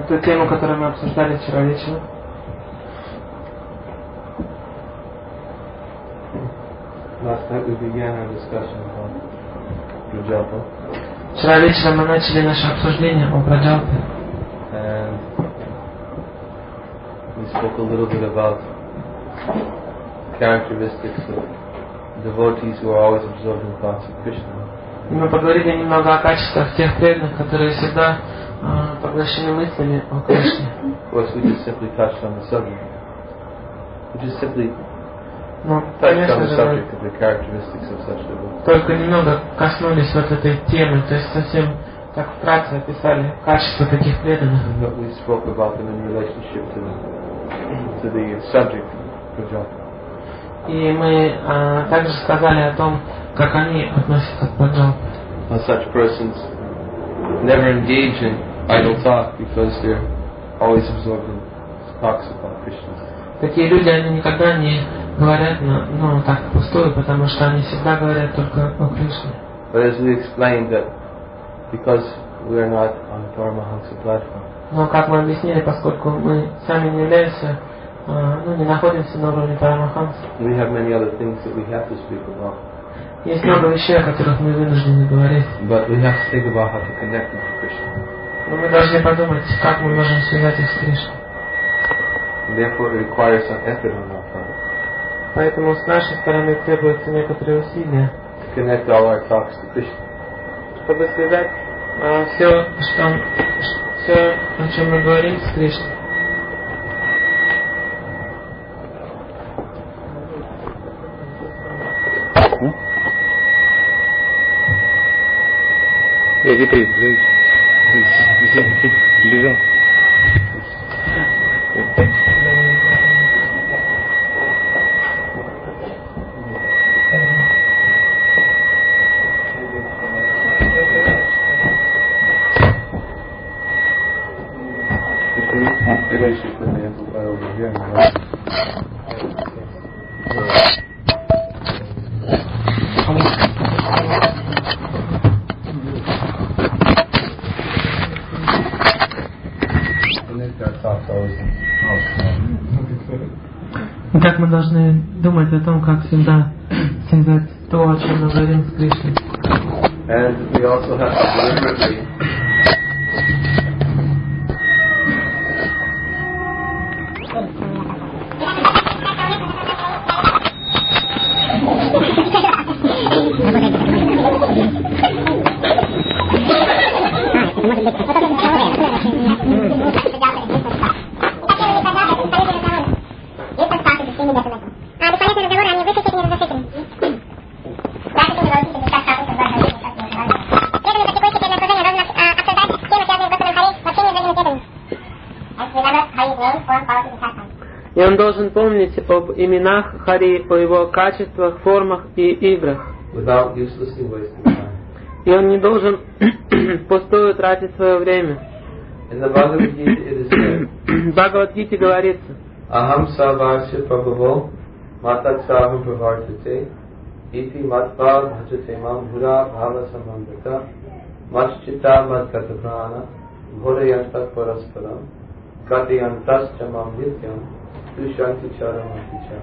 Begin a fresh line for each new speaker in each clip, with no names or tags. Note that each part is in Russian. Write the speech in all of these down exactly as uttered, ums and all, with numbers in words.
ту тему, которую мы обсуждали вчера вечером.
Last night we began our discussion about Prajalpa.
Вчера вечером мы начали наше обсуждение о Праджалпе.
And we spoke a little bit about characteristics of devotees who are always absorbed in thoughts of Krishna.
И мы поговорили немного о качествах тех преданных, которые всегда э, поглощены мыслями о Кришне.
Of course, we just simply touched on the subject. We just simply
Ну,
touched on
конечно
the
же,
subject of the characteristics of such devotees.
только немного коснулись вот этой темы, то есть совсем так вкратце описали качества таких преданных.
But we spoke about them in relationship to the, to the subject of Prajalpa.
И мы э, также сказали о том, как они относятся к Праджалпе.
Well, such persons never engage in idle talk because they're always absorbed in talks about Krishna.
Такие люди, они никогда не говорят, ну, ну так пустую, потому что они всегда говорят только о Кришне.
But as we explained that because we are not on Paramahansa platform,
Но как мы объяснили, поскольку мы сами не являемся, э, ну, не находимся на уровне Парамаханса,
we have many other things that we have to speak about.
есть много вещей, о которых мы вынуждены говорить.
But we have to think about how to connect them to Krishna.
Но мы должны подумать, как мы можем связать их с Кришной.
And therefore it requires some effort on our part
Поэтому с нашей стороны требуется некоторые усилия,
to connect all our talks to Krishna.
чтобы связать э, все, что, все, о чем мы говорим, с Кришной.
Yeah, get three. Лежал.
Итак, мы должны думать о том, как всегда связать то, о чем мы говорим, с Кришной.
And we also have to deliberately
И он должен помнить об именах Хари, о его качествах, формах и играх.
without uselessly wasting time.
И он не должен пустую тратить свое время.
In the Bhagavad Gita it is said,
В Бхагавад-гите говорится:
Aham savasya prabhavo matatsaham pravartate iti matva bhajate mam bhura bhava samandata machchita madkataprana bhodayantak parasparam katayantas chamam nityam dushanti charamaticha.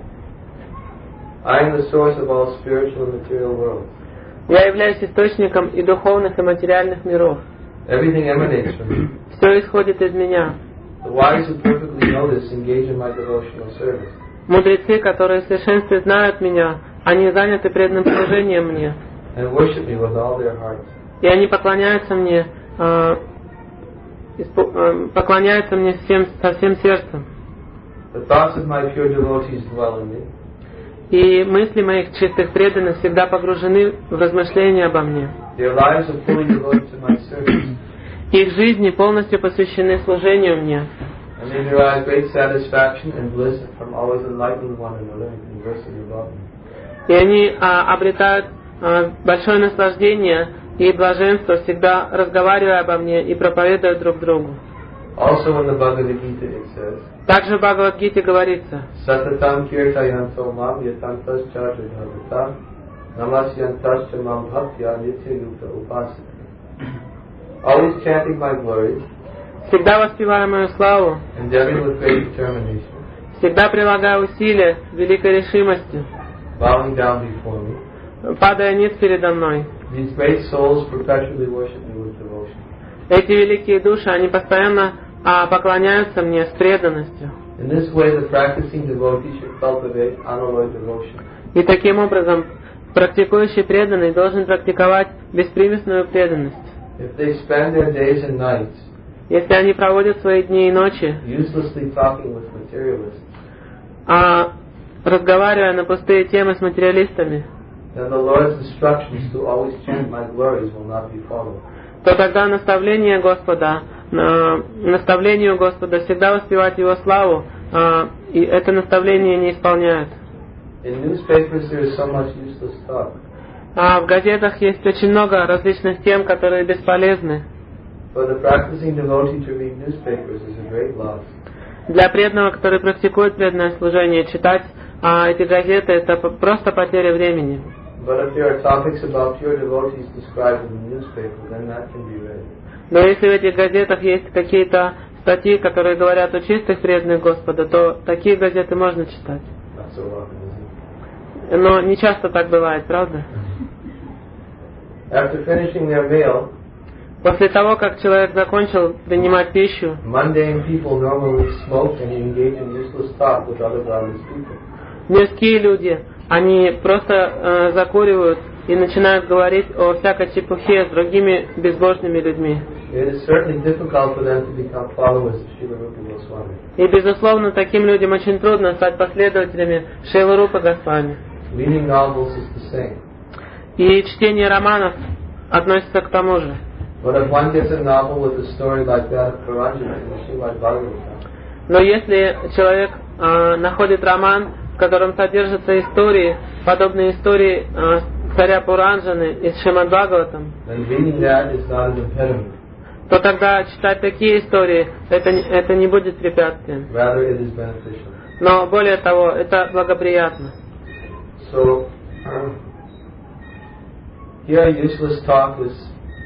I am the source of all spiritual and material worlds.
Я являюсь источником и духовных, и материальных миров.
Everything emanates from me.
Все исходит из меня.
The wise who perfectly know this engage in my devotional service.
Мудрецы, которые в совершенстве знают меня, они заняты преданным служением мне.
And worship me with all their hearts.
И они поклоняются мне, э, испо, э, поклоняются мне всем, со всем сердцем.
The thoughts of my pure devotees dwell in me.
И мысли моих чистых преданных всегда погружены в размышления обо мне.
Their lives are fully devoted to my service.
Их жизни полностью посвящены служению мне.
And they derive great satisfaction and bliss from always enlightening one another and conversing about me.
И они а, обретают а, большое наслаждение и блаженство, всегда разговаривая обо мне и проповедуя друг другу.
Also in the Bhagavad Gita it says,
Также в Бхагавад-гите говорится:
Satatam kirtayanto mam yatantas chajadhavata namasyantas chamam bhaktya nitya yukta upasita. Always chanting my glories,
Всегда воспеваю мою славу.
Endeavoring with great determination.
Всегда прилагаю усилия с великой решимостью.
Bowing down before me.
Падая ниц передо мной.
These great souls perpetually worship me with devotion.
Эти великие души, они постоянно а, поклоняются мне с преданностью.
In this way, the practicing devotee should cultivate unalloyed devotion.
И таким образом, практикующий преданный должен практиковать беспримесную преданность.
If they spend their days and nights
Если они проводят свои дни и ночи,
uselessly talking with materialists,
а, разговаривая на пустые темы с материалистами,
then the Lord's instructions to always chant my glories will not be followed.
то тогда наставление Господа, на, наставлению Господа всегда воспевать Его славу, а, и это наставление не исполняют.
In newspapers, there is so much useless talk.
А в газетах есть очень много различных тем, которые бесполезны.
For the practicing devotee to read newspapers is a great loss.
Для преданного, который практикует преданное служение, читать а, эти газеты, это п- просто потеря времени.
But if there are topics about pure devotees described in the newspaper, then that can be read.
Но если в этих газетах есть какие-то статьи, которые говорят о чистых преданных Господа, то такие газеты можно читать.
Not so often, is it?
Но не часто так бывает, правда?
After finishing their meal,
После того, как человек закончил принимать пищу,
mundane people normally smoke and engage in useless talk with other godless people.
мирские люди, они просто э, закуривают и начинают говорить о всякой чепухе с другими безбожными людьми.
It is certainly difficult for them to become followers of Srila Rupa Goswami.
И, безусловно, таким людям очень трудно стать последователями Шрилы Рупы Госвами.
Reading novels is the same.
И чтение романов относится к тому же.
But if one gets a novel with a story like that of Paranjana in the Srimad Bhagavatam,
Но если человек э, находит роман, в котором содержатся истории, подобные истории э, царя Пуранджаны из Шримад Бхагаватам,
then reading that is not an impediment.
то тогда читать такие истории, это, не- это не будет препятствием.
Rather, it is beneficial.
Но более того, это благоприятно.
So, here useless talk is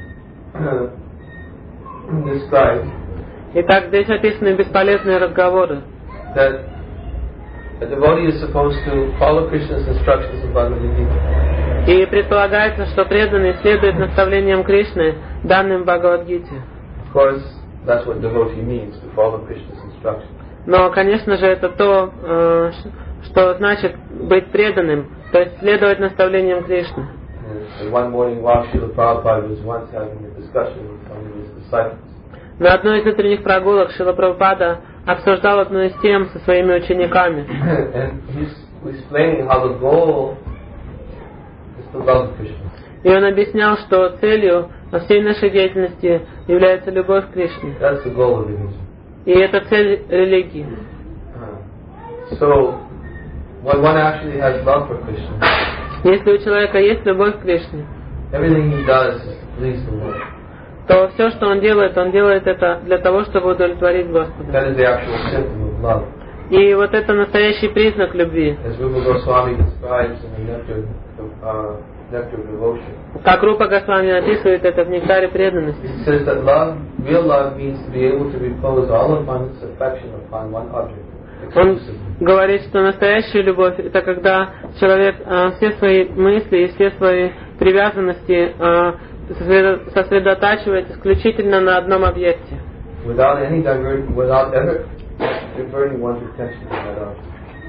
described
Итак, здесь описаны бесполезные разговоры.
that a devotee is supposed to follow Krishna's instructions in Bhagavad Gita.
И предполагается, что преданный следует наставлениям Кришны, данным в Бхагавад-гите.
Of course, that's what devotee means, to follow Krishna's instructions.
Но, конечно же, это то, э, что значит быть преданным, то есть следовать наставлениям Кришны.
And, and one morning while Srila Prabhupada was once having a discussion with some of his disciples,
На одной из утренних прогулок Шрила Прабхупада обсуждал одну из тем со своими учениками.
and he's explaining how the goal is to love Krishna.
И он объяснял, что целью всей нашей деятельности является любовь к Кришне.
That's the goal of religion.
И это цель религии.
Uh, So, when one actually has love for Krishna,
Если у человека есть любовь к Кришне,
everything he does is to please the Lord.
то все, что он делает, он делает это для того, чтобы удовлетворить Господа.
That is the actual symptom of love.
И вот это настоящий признак любви.
As Rupa Goswami describes in the Nectar, uh, Nectar of Devotion,
Как Рупа Госвами описывает это в нектаре преданности.
he says that love, real love, means to be able to repose all of one's affection upon one object.
Он
exclusively.
говорит, что настоящая любовь это когда человек э, все свои мысли и все свои привязанности э, сосредо- сосредотачивает исключительно на одном объекте.
Without any divert, without ever diverting one's attention from that object.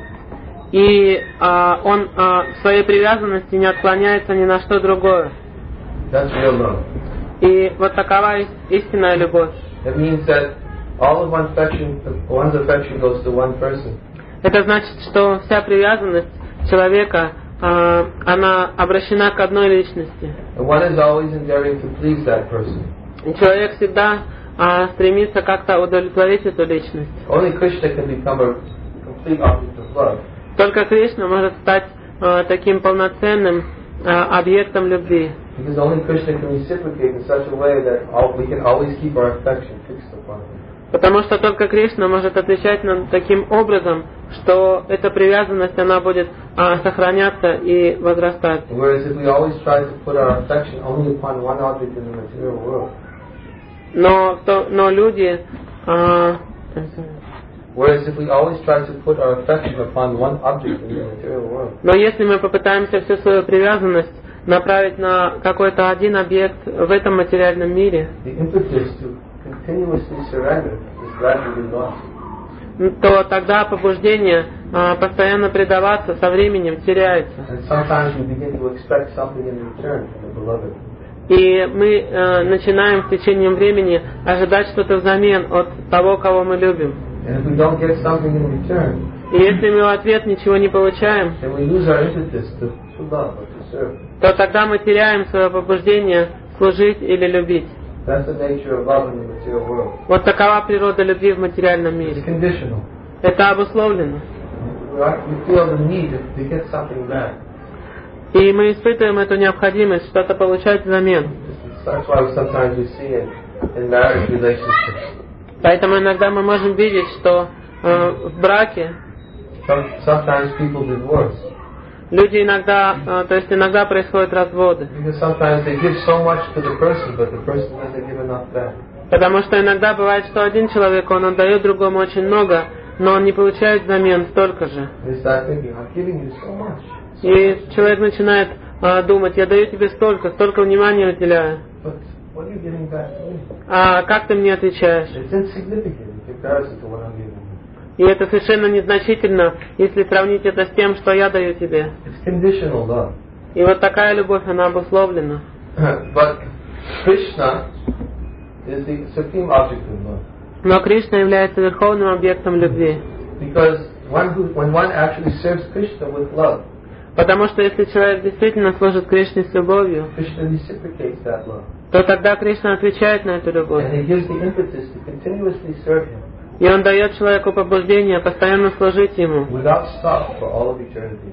И э, он э, в своей привязанности не отклоняется ни на что другое.
That's real love.
И вот такова ис- истинная любовь.
It means that all of one's affection, one's affection goes to one person.
Это значит, что вся привязанность человека, э, она обращена к одной личности.
And one is always endeavoring to please that person.
И человек всегда э, стремится как-то удовлетворить эту личность.
Only Krishna can become a complete object of love.
Только Кришна может стать э, таким полноценным э, объектом любви.
Because only Krishna can reciprocate in such a way that all, we can always keep our affection fixed upon Him.
Потому что только Кришна может отвечать нам таким образом, что эта привязанность, она будет э, сохраняться и возрастать.
Whereas if we always try to put our affection only upon one object in the material world,
Но, то, но люди... А,
Whereas if we always try to put our affection upon one object in the material world,
но если мы попытаемся всю свою привязанность направить на какой-то один объект в этом материальном мире,
the impetus to continuously surrender is gradually lost.
то тогда побуждение а, постоянно предаваться со временем теряется.
And sometimes we begin to expect something in return from the beloved.
И мы э, начинаем в течение времени ожидать что-то взамен от того, кого мы любим.
And if we don't get something in return,
И если мы в ответ ничего не получаем,
then we lose our impetus to, to love or to serve.
то тогда мы теряем свое побуждение служить или любить.
That's the nature of love in the material world.
Вот такова природа любви в материальном
It's
мире.
conditional.
Это обусловлено.
We feel the need to get something back.
И мы испытываем эту необходимость что-то получать взамен.
That's why sometimes we see it in marriage relationships.
Поэтому иногда мы можем видеть, что э, в браке
Sometimes people divorce.
люди иногда, э, то есть иногда происходят разводы.
Because sometimes they give so much to the person, but the person doesn't give enough back.
Потому что иногда бывает, что один человек, он отдает другому очень много, но он не получает взамен столько же.
They start thinking, I'm giving you so much.
И человек начинает э, думать, я даю тебе столько, столько внимания уделяю.
But what are you giving back to me?
А как ты мне отвечаешь?
It's insignificant in comparison to what I'm giving you.
И это совершенно незначительно, если сравнить это с тем, что я даю тебе.
It's conditional love.
И вот такая любовь, она обусловлена.
But Krishna is the supreme object of love.
Но Кришна является верховным объектом любви.
Because one who, when one actually serves Krishna with love,
Потому что если человек действительно служит Кришне с любовью,
Krishna reciprocates that love.
то тогда Кришна отвечает на эту любовь.
And he gives the impetus to continuously serve him
И он дает человеку побуждение постоянно служить ему.
without stop for all of eternity.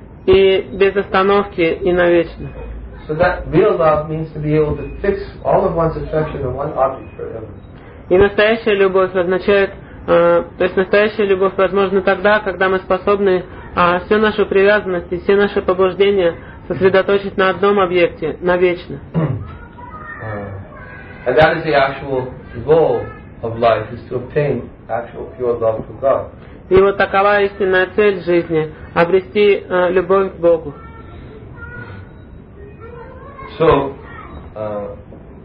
И без остановки и навечно.
So that real love means to be able to fix all of one's affection on one object forever.
И настоящая любовь означает, э, то есть настоящая любовь возможна тогда, когда мы способны э, всю нашу привязанность и все наши побуждения сосредоточить на одном объекте, навечно.
Uh, and that is the actual goal of life, is to obtain actual pure love for God.
И вот такова истинная цель жизни – обрести э, любовь к Богу.
So, uh,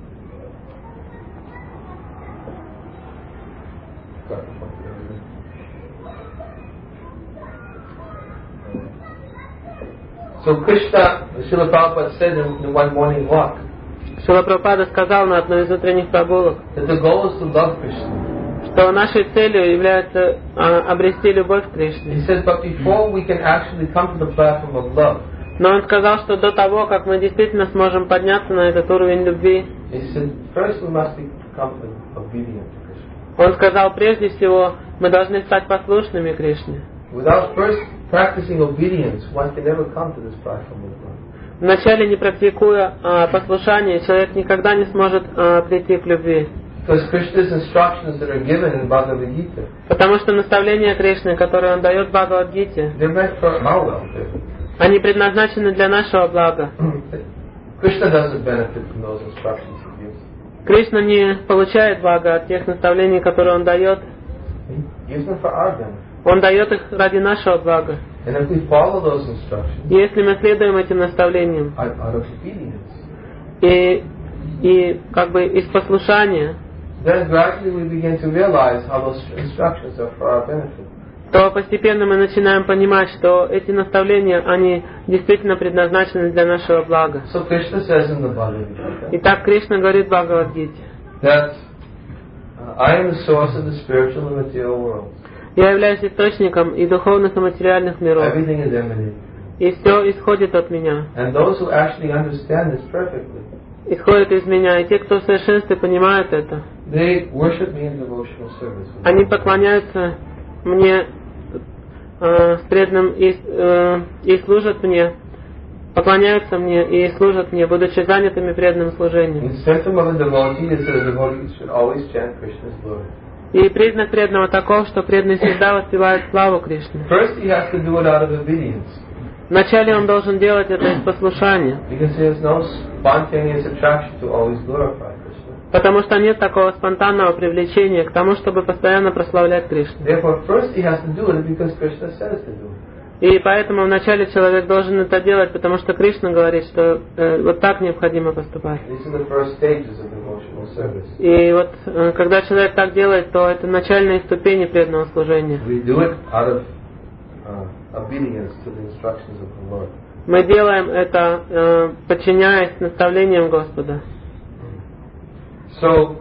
so Krishna, Srila Prabhupada said in, in one morning walk,
Шрила Прабхупада сказал на одной из утренних прогулок,
that the goal is to love Krishna.
что нашей целью является э, обрести любовь к Кришне.
He says, but before we can actually come to the platform of love,
Но он сказал, что до того, как мы действительно сможем подняться на этот уровень любви,
he said, first we must become obedient to Krishna.
он сказал, прежде всего, мы должны стать послушными Кришне.
Without first practicing obedience, one can never come to this platform of love.
Вначале, не практикуя а, послушание, человек никогда не сможет а, прийти к любви.
Because Krishna's instructions that are given in Bhagavad Gita,
Потому что наставления Кришны, которые он дает в Бхагавад-гите,
they're meant for our welfare.
они предназначены для нашего блага.
Krishna doesn't benefit from those instructions he gives.
Кришна не получает блага от тех наставлений, которые он дает.
He gives them for our benefit.
Он дает их ради нашего блага.
And if we follow those instructions
И если мы следуем этим наставлениям,
out, out of obedience,
и, и как бы из послушания,
then gradually we begin to realize how those instructions are for our benefit.
то постепенно мы начинаем понимать, что эти наставления, они действительно предназначены для нашего блага.
So Krishna says in the Bhagavad Gita
Итак, Кришна говорит в Бхагавад-гите,
that uh, I am the source of the spiritual and material world.
я являюсь источником и духовных, и материальных миров,
Everything is emanating.
и все исходит от меня,
And those who actually understand this perfectly,
исходит из меня, и те, кто в совершенстве понимают это,
they worship me in devotional service.
они поклоняются мне э, с преданным и, э, и служат мне, поклоняются мне и служат мне, будучи занятыми преданным служением.
The symptom of a devotee is that a devotee should always chant Krishna's glory.
И признак преданного таков, что преданный всегда воспевает славу Кришны.
First, he has to do it out of obedience,
Вначале он должен делать это из послушания,
because he has no spontaneous attraction to always glorify Krishna.
Потому что нет такого спонтанного привлечения к тому, чтобы постоянно прославлять Кришну.
Therefore, first he has to do it because Krishna says to do it.
И поэтому вначале человек должен это делать, потому что Кришна говорит, что э, вот так необходимо поступать.
These are the first stages of devotional service.
И вот э, когда человек так делает, то это начальные ступени преданного служения.
We do it out of uh, obedience to the instructions of the Lord.
Мы делаем это, э, подчиняясь наставлениям Господа.
So,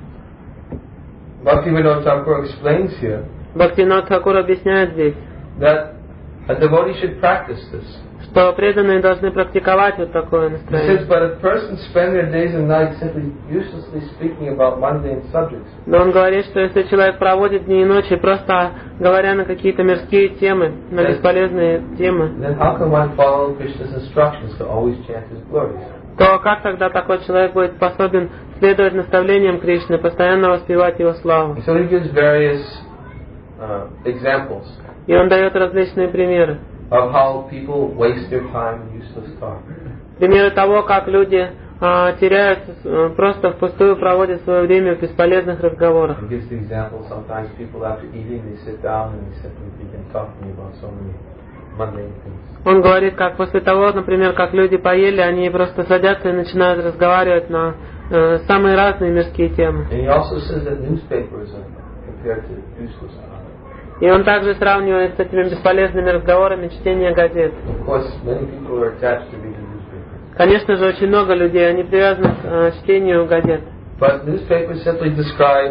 Bhaktivinoda Thakur explains here
Бхактивинод Тхакур объясняет здесь,
that a devotee should practice this.
что преданные должны практиковать вот такое
He
настроение.
says, but if persons spend their days and nights simply uselessly speaking about mundane subjects,
Но он говорит, что если человек проводит дни и ночи, просто говоря на какие-то мирские темы, на бесполезные темы,
then how can one follow Krishna's instructions to always chant his glories?
то как тогда такой человек будет способен следовать наставлениям Кришны, постоянно воспевать его славу?
And so he gives various uh, examples
И он дает различные примеры.
of how people waste their time in useless talk.
Примеры того, как люди а, теряют, а, просто впустую проводят свое время в бесполезных разговорах.
He gives the example sometimes people after eating they sit down and they simply begin talking about so many mundane things.
Он говорит, как после того, например, как люди поели, они просто садятся и начинают разговаривать на э, самые разные мирские темы.
And he also says that newspapers are compared to useless talk.
И он также сравнивает с этими бесполезными разговорами чтение газет.
Of course, many people are attached to reading newspapers.
Конечно же, очень много людей, они привязаны к э, чтению газет.
But newspapers simply describe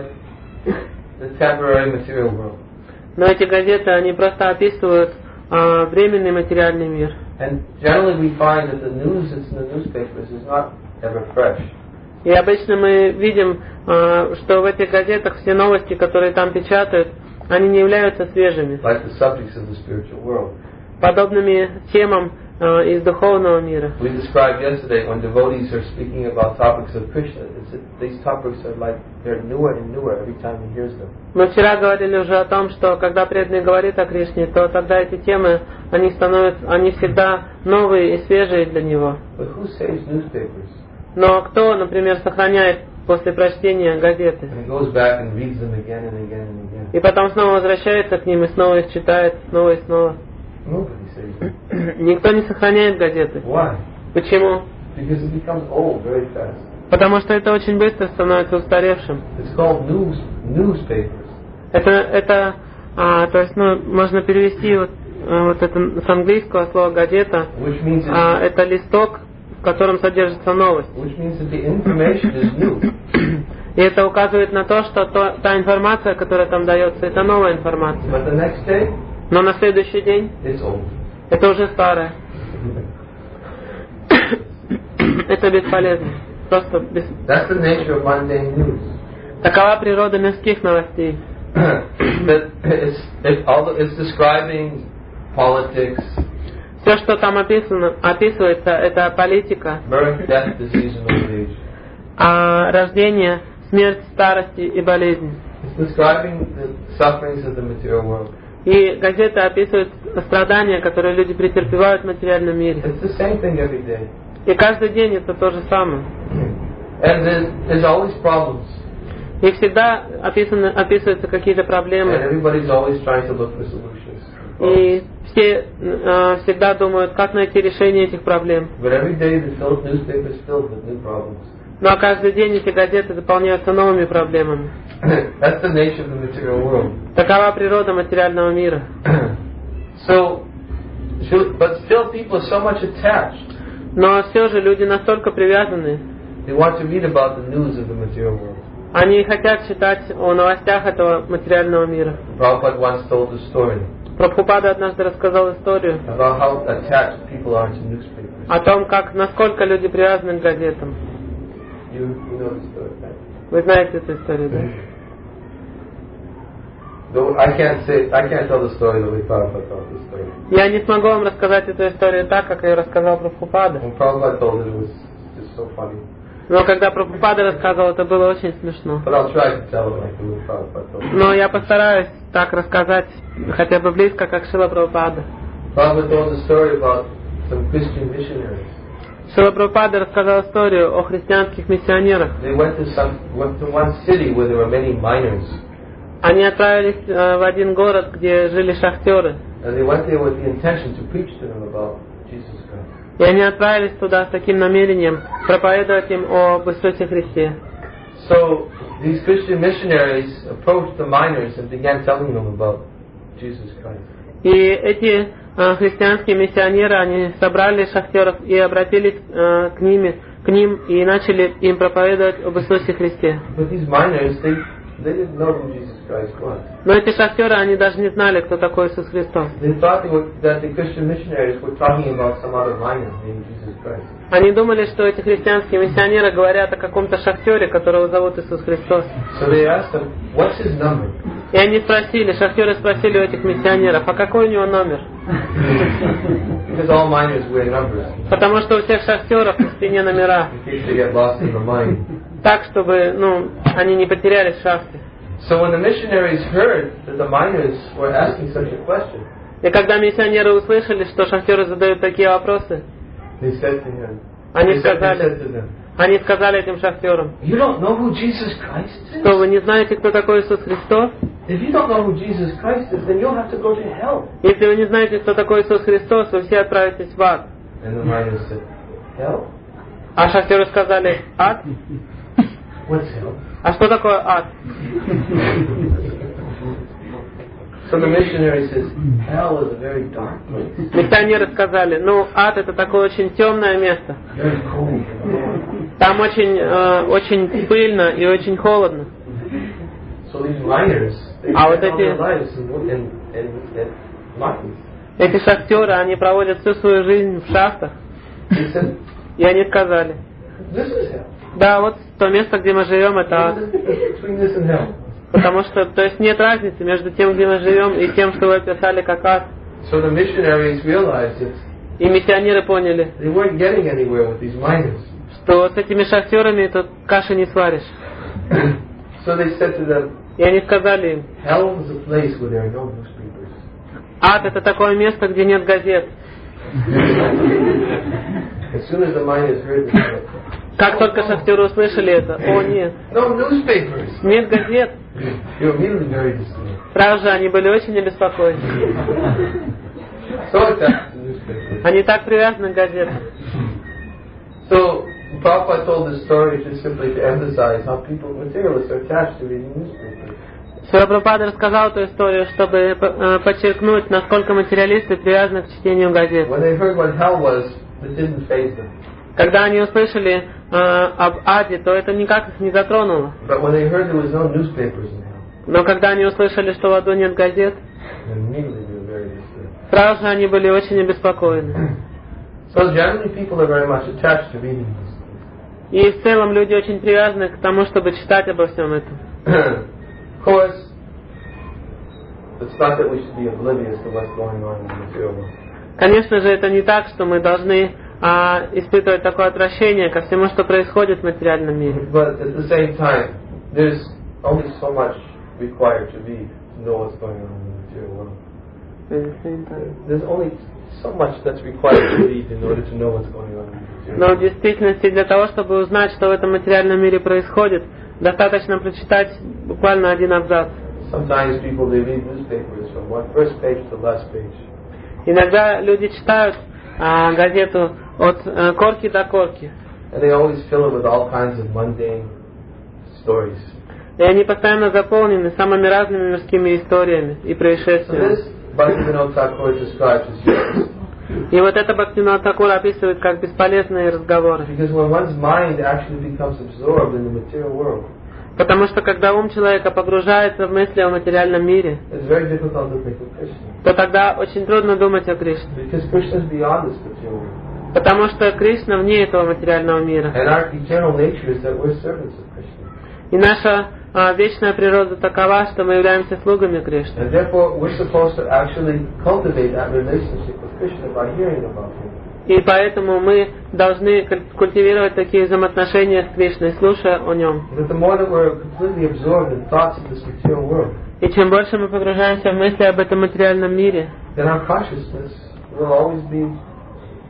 the temporary material world.
Но эти газеты, они просто описывают э, временный материальный мир.
And generally we find that the news that's in the newspapers is not ever fresh.
И обычно мы видим, э, что в этих газетах все новости, которые там печатают, они не являются свежими,
Like the subjects of the spiritual world.
подобными темам э, из духовного мира.
We described yesterday when devotees are speaking about topics of Krishna, it's, these topics are like they're newer and newer every time he hears them.
Мы вчера говорили уже о том, что когда преданный говорит о Кришне, то тогда эти темы, они становятся, они всегда новые и свежие для него.
But who saves newspapers?
Но кто, например, сохраняет после прочтения газеты
And he goes back and reads them again and again and again.
и потом снова возвращается к ним и снова их читает, снова и снова?
Nobody saves them.
Никто не сохраняет газеты.
Why?
Почему?
Because it becomes old very fast.
Потому что это очень быстро становится устаревшим.
It's called news newspapers.
Это, это а, то есть, ну, можно перевести вот, а, вот это с английского слова газета.
Which means it,
А, это листок, в котором содержится новость.
which means that the information is new.
И это указывает на то, что то, та информация, которая там дается, это новая информация.
But the next day,
Но на следующий день
it's old.
это уже старое. Это бесполезно. Просто бес...
That's the nature of mundane news.
Такова природа мирских новостей.
that it's, it, all, it's describing politics,
Все, что там описано, описывается, это политика,
birth, death, disease, and old age.
а рождение, смерть, старость и болезнь.
It's describing the sufferings of the material world.
И газеты описывают страдания, которые люди претерпевают в материальном мире.
It's the same thing every day.
И каждый день это то же самое.
And there's, there's always problems.
И всегда описаны, описываются какие-то
And
проблемы.
everybody's always trying to look for solutions.
И все э, всегда думают, как найти решение этих проблем.
But every day the filled newspaper is filled with new problems.
Ну а каждый день эти газеты заполняются новыми проблемами.
That's the nature of the material world.
Такова природа материального мира.
so, so, but still people are so much attached.
Но все же люди настолько привязаны.
They want to read about the news of the material world.
Они хотят читать о новостях этого материального мира.
Prabhupada once told a story
Прабхупада однажды рассказал историю
about how attached people are to newspapers.
о том, как насколько люди привязаны к газетам.
You, you know the story, right?
Вы знаете эту историю, да?
Though I can't say, I can't tell the story the way Prabhupada told the story.
Я не смогу вам рассказать эту историю так, как ее рассказал Прабхупада.
When Prabhupada told it, it was just so funny.
Но когда Прабхупада рассказывал, это было очень смешно.
But I'll try to tell it like the way Prabhupada told it.
Но я постараюсь так рассказать, хотя бы близко, как Шрила Прабхупада.
Prabhupada told a story about some Christian missionaries.
Шрила Прабхупада рассказал историю о христианских миссионерах.
They went to some went to one city where there were many miners.
Они отправились э, в один город, где жили шахтеры.
And they went there with the intention to preach to them about Jesus Christ.
И они отправились туда с таким намерением проповедовать им об Иисусе Христе.
So these Christian missionaries approached the miners and began telling them about Jesus Christ.
И эти э, христианские миссионеры, они собрали шахтеров и обратились э, к ними, к ним и начали им проповедовать об Иисусе Христе.
But these miners, they they didn't know who Jesus Christ was.
Но эти шахтеры, они даже не знали, кто такой Иисус Христос.
They thought they were, that the Christian missionaries were talking about some other miner named Jesus Christ.
Они думали, что эти христианские миссионеры говорят о каком-то шахтере, которого зовут Иисус Христос.
So they asked him, "What's his number?"
И они спросили, шахтеры спросили у этих миссионеров, а какой у него номер?
Because all miners wear numbers
Потому что у всех шахтеров на спине номера.
in case they get lost in the mine.
Так, чтобы, ну, они не потерялись в шахте.
So when the missionaries heard that the miners were asking such a question,
И когда миссионеры услышали, что шахтеры задают такие вопросы,
they said to him,
они
they said, they
сказали,
said to them,
они сказали этим шахтерам,
"You don't know who Jesus Christ is?
что вы не знаете, кто такой Иисус Христос?
If you don't know who Jesus Christ is, then you'll have to go to hell."
Если вы не знаете, кто такой Иисус Христос, вы все отправитесь в ад.
And the miners said, "Hell?
А шахтеры сказали, ад?
What's hell?"
А что такое ад?
So the missionary says, "Hell is a very dark place,
Миссионеры сказали, ну, ад это такое очень темное место.
very cold."
Там очень, э, очень пыльно и очень холодно.
So these miners, they
А вот
spend all their
эти-
lives in, in, in, in mines.
Эти шахтеры, они проводят всю свою жизнь в шахтах.
He said,
И они сказали,
"This is hell.
да, вот то место, где мы живем, это ад.
There's a difference between this and hell."
Потому что, то есть нет разницы между тем, где мы живем, и тем, что вы описали как ад.
So the missionaries realized that
И миссионеры поняли,
they weren't getting anywhere with these miners.
что с этими шахтерами тут каши не сваришь.
So they said to them,
И они сказали им,
"Hell is a place where there are no newspapers."
ад это такое место, где нет газет.
As soon as the miners heard this,
Как только шахтеры услышали это, о нет,
"No newspapers."
нет газет,
You're immediately very disturbed.
сразу же они были очень обеспокоены.
So attached to newspapers.
Они так привязаны к газетам.
So Prabhupada told this story just simply to emphasize how people, materialists, are attached to reading newspapers.
Шрила Прабхупада рассказал эту историю, чтобы э, подчеркнуть, насколько материалисты привязаны к чтению газет.
When they heard what hell was, it didn't faze them.
Когда они услышали э, об аде, то это никак их не затронуло.
But when they heard there was no newspapers in hell,
Но когда они услышали, что в аду нет газет,
then immediately they were very disturbed.
сразу же они были очень обеспокоены.
So generally people are very much attached to reading this.
И в целом люди очень привязаны к тому, чтобы читать обо всем этом.
Of course, it's not that we should be oblivious to what's going on in the material world.
Конечно же, это не так, что мы должны а, испытывать такое отвращение ко всему, что происходит в материальном мире.
But at the same time, there's only so much required to read to know what's going on in the material world. There's only so much that's required to read in order to know what's going on in the material
Но в
world.
действительности для того, чтобы узнать, что в этом материальном мире происходит, достаточно прочитать буквально один абзац.
Sometimes people, they read newspapers from one first page to the last page.
Иногда люди читают а, газету от а, корки до корки.
And they always fill it with all kinds of mundane stories.
И они постоянно заполнены самыми разными мирскими историями и
So
происшествиями.
this, Bhaktivinoda Thakur describes as useless.
И вот это Бхактивинода Тхакур описывает как бесполезные разговоры.
Because when one's mind actually becomes absorbed in the material world,
Потому что когда ум человека погружается в мысли о материальном мире,
it's very difficult to think of Krishna.
то тогда очень трудно думать о Кришне.
Because Krishna is beyond this material world.
Потому что Кришна вне этого материального мира.
And our eternal nature is that we're servants of Krishna.
И наша а, вечная природа такова, что мы являемся слугами Кришны.
And therefore we're supposed to actually cultivate that relationship with Krishna by hearing about Him.
И поэтому мы должны культивировать такие взаимоотношения с Кришной, слушая о нем.
But the more that we're completely absorbed in thoughts of this material world,
И чем больше мы погружаемся в мысли об этом материальном мире,
then our consciousness will always be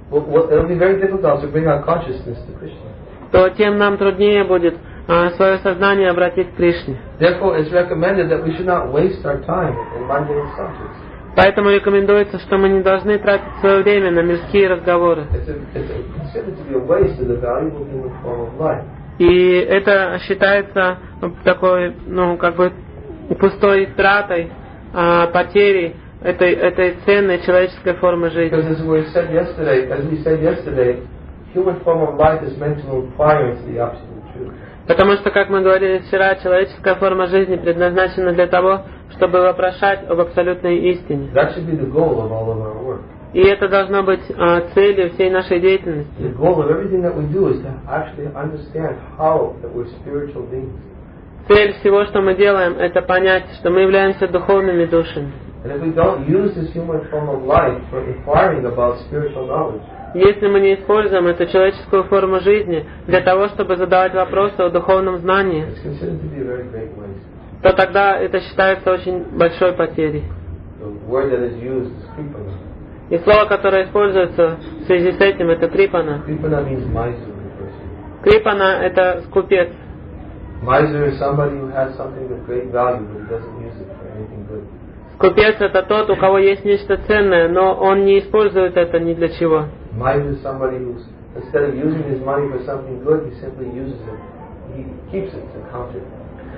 it'll be very difficult to bring our consciousness to Krishna.
То тем нам труднее будет а, свое сознание обратить к Кришне.
Therefore, it's recommended that we should not waste our time in mundane subjects.
Поэтому рекомендуется, что мы не должны тратить свое время на мирские разговоры.
It's a, it's a, considered to be a waste of the valuable human form of life.
И это считается такой, ну, как бы пустой тратой, а, потерей этой, этой ценной человеческой формы жизни.
Because as we said yesterday, as we said yesterday, human form of life is meant to inquire into the absolute truth.
Потому что, как мы говорили вчера, человеческая форма жизни предназначена для того, чтобы вопрошать об абсолютной истине.
That should be the goal of all of our work.
И это должно быть а, целью всей нашей деятельности.
The goal of everything that we do is to actually understand how that we're spiritual beings.
Цель всего, что мы делаем, это понять, что мы являемся духовными душами.
And if we don't use this human form of life for inquiring about spiritual knowledge,
если мы не используем эту человеческую форму жизни для того, чтобы задавать вопросы о духовном знании,
it's considered to be a very great waste.
то тогда это считается очень большой потерей.
The word that is used is kripana.
И слово, которое используется в связи с этим, это крипана.
Kripana means miser in person.
Крипана — это скупец.
Miser is somebody who has something of great value but he doesn't use it for anything good.
Скупец — это тот, у кого есть нечто ценное, но он не использует это ни для чего.
Miser is somebody who, instead of using his money for something good, he simply uses it. He keeps it to count it.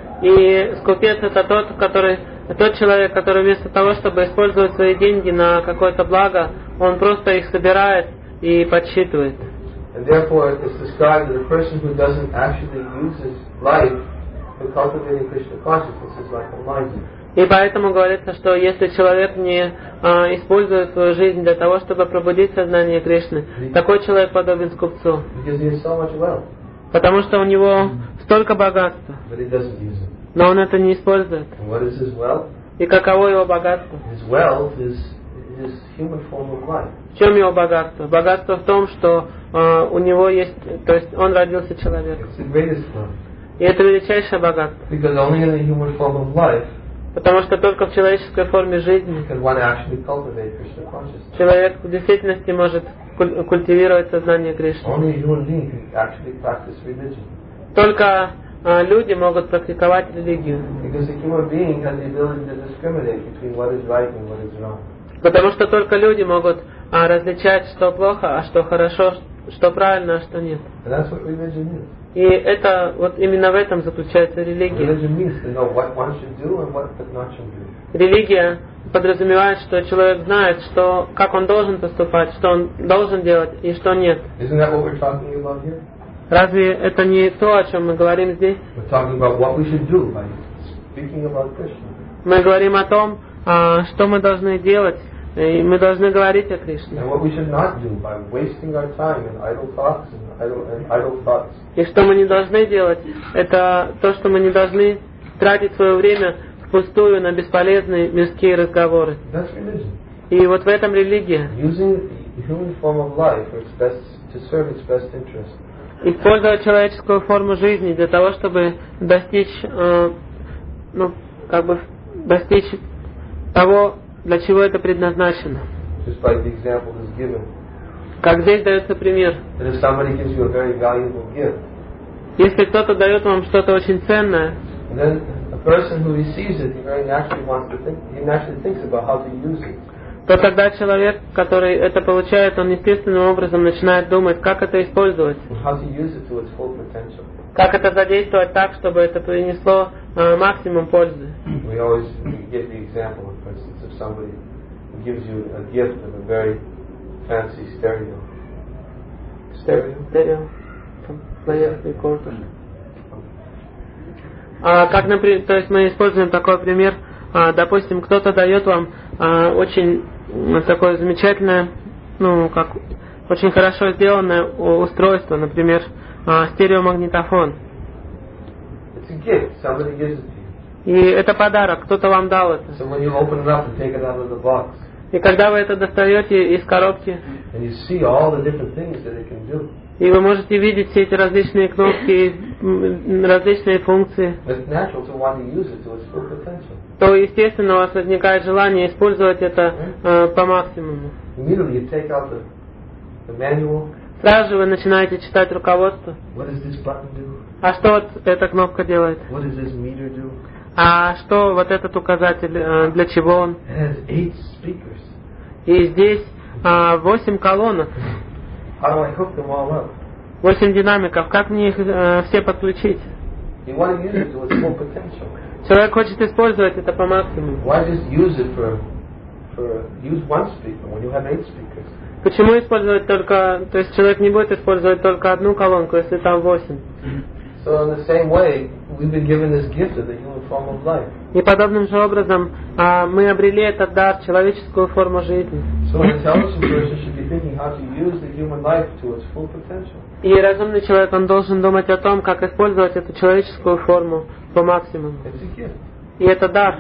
И скупец — это тот, который, тот человек, который вместо того, чтобы использовать свои деньги на какое-то благо, он просто их собирает и подсчитывает.
And therefore, it's described that a person who doesn't actually use his life for cultivating Krishna consciousness is like a miser.
И поэтому говорится, что если человек не а, использует свою жизнь для того, чтобы пробудить сознание Кришны, такой человек подобен скупцу.
Because he has so much wealth,
Потому что у него столько богатства,
but he doesn't use it.
но он это не использует.
And what is his wealth?
И каково его богатство?
His wealth is his human form of life.
В чем его богатство? Богатство в том, что а, у него есть, то есть он родился человеком.
It's the greatest wealth.
И это величайшее богатство.
Because only in the human form of life
Потому что только в человеческой форме жизни
can one actually cultivate Krishna consciousness.
человек в действительности может куль- культивировать сознание Кришны.
Only a human being can actually practice religion.
Только а, люди могут практиковать религию.
Because a human being has the ability to discriminate between what is right and what is wrong.
Потому что только люди могут а, различать, что плохо, а что хорошо, что правильно, а что нет.
And that's what religion is.
И это вот именно в этом заключается религия.
Religion means to know what one should do and what not should do.
Религия подразумевает, что человек знает, что, как он должен поступать, что он должен делать и что нет.
Isn't that what we're talking about here?
Разве это не то, о чем мы говорим здесь?
We're talking about what we should do by speaking about Krishna.
Мы говорим о том, а, что мы должны делать, и мы должны говорить о Кришне.
And what we should not do by wasting our time in idle thoughts and idle, and idle thoughts.
И что мы не должны делать, это то, что мы не должны тратить свое время впустую на бесполезные мирские разговоры.
That's religion.
И вот в этом религия.
Using the human form of life for its best, to serve its best interest.
Использовать человеческую форму жизни для того, чтобы достичь, э, ну, как бы достичь того, для чего это предназначено.
Just by the example that's given.
Как здесь дается пример.
That if somebody gives you a very valuable gift,
Если кто-то дает вам что-то очень ценное,
and then a person who receives it, he very naturally wants to think, he naturally thinks about how to use it.
то тогда человек, который это получает, он естественным образом начинает думать, как это использовать,
And how to use it to its full potential.
как это задействовать так, чтобы это принесло э, максимум пользы.
We always give the example, for instance, if somebody gives you a gift of a very fancy stereo. Stereo?
Стерео. Там, плеер, рекордер. А, как, например, то есть мы используем такой пример, а, допустим, кто-то дает вам а, очень м, такое замечательное, ну, как очень хорошо сделанное устройство, например, а, стереомагнитофон.
It's a gift. Somebody gives it to you.
И это подарок, кто-то вам дал это.
So when you open it up and take it out of the box,
И когда вы это достаете из коробки,
and you see all the different things that it can do,
и вы можете видеть все эти различные кнопки, м, различные функции,
it's natural to want to use it to its full potential.
то, естественно, у вас возникает желание использовать это э, по максимуму.
Immediately you take out the, the manual.
Сразу же вы начинаете читать руководство.
What does this button do?
А что вот эта кнопка делает?
What does this meter do?
А что вот этот указатель, э, для чего он?
It has eight speakers.
И здесь а, восемь колонок.
How do I hook them all up?
Восемь динамиков. Как мне их э, все подключить?
You want to use it to its full potential.
Человек хочет использовать это по максимуму.
Why just use it for, for use one speaker when you have eight speakers?
Почему использовать только, то есть человек не будет использовать только одну колонку, если там восемь?
So in the same way, we've been given this gift of the human form of life.
И подобным же образом а, мы обрели этот дар, человеческую форму жизни.
So an intelligent person should be thinking how to use the human life to its full potential.
И разумный человек, он должен думать о том, как использовать эту человеческую форму по максимуму.
It's a gift.
И это дар.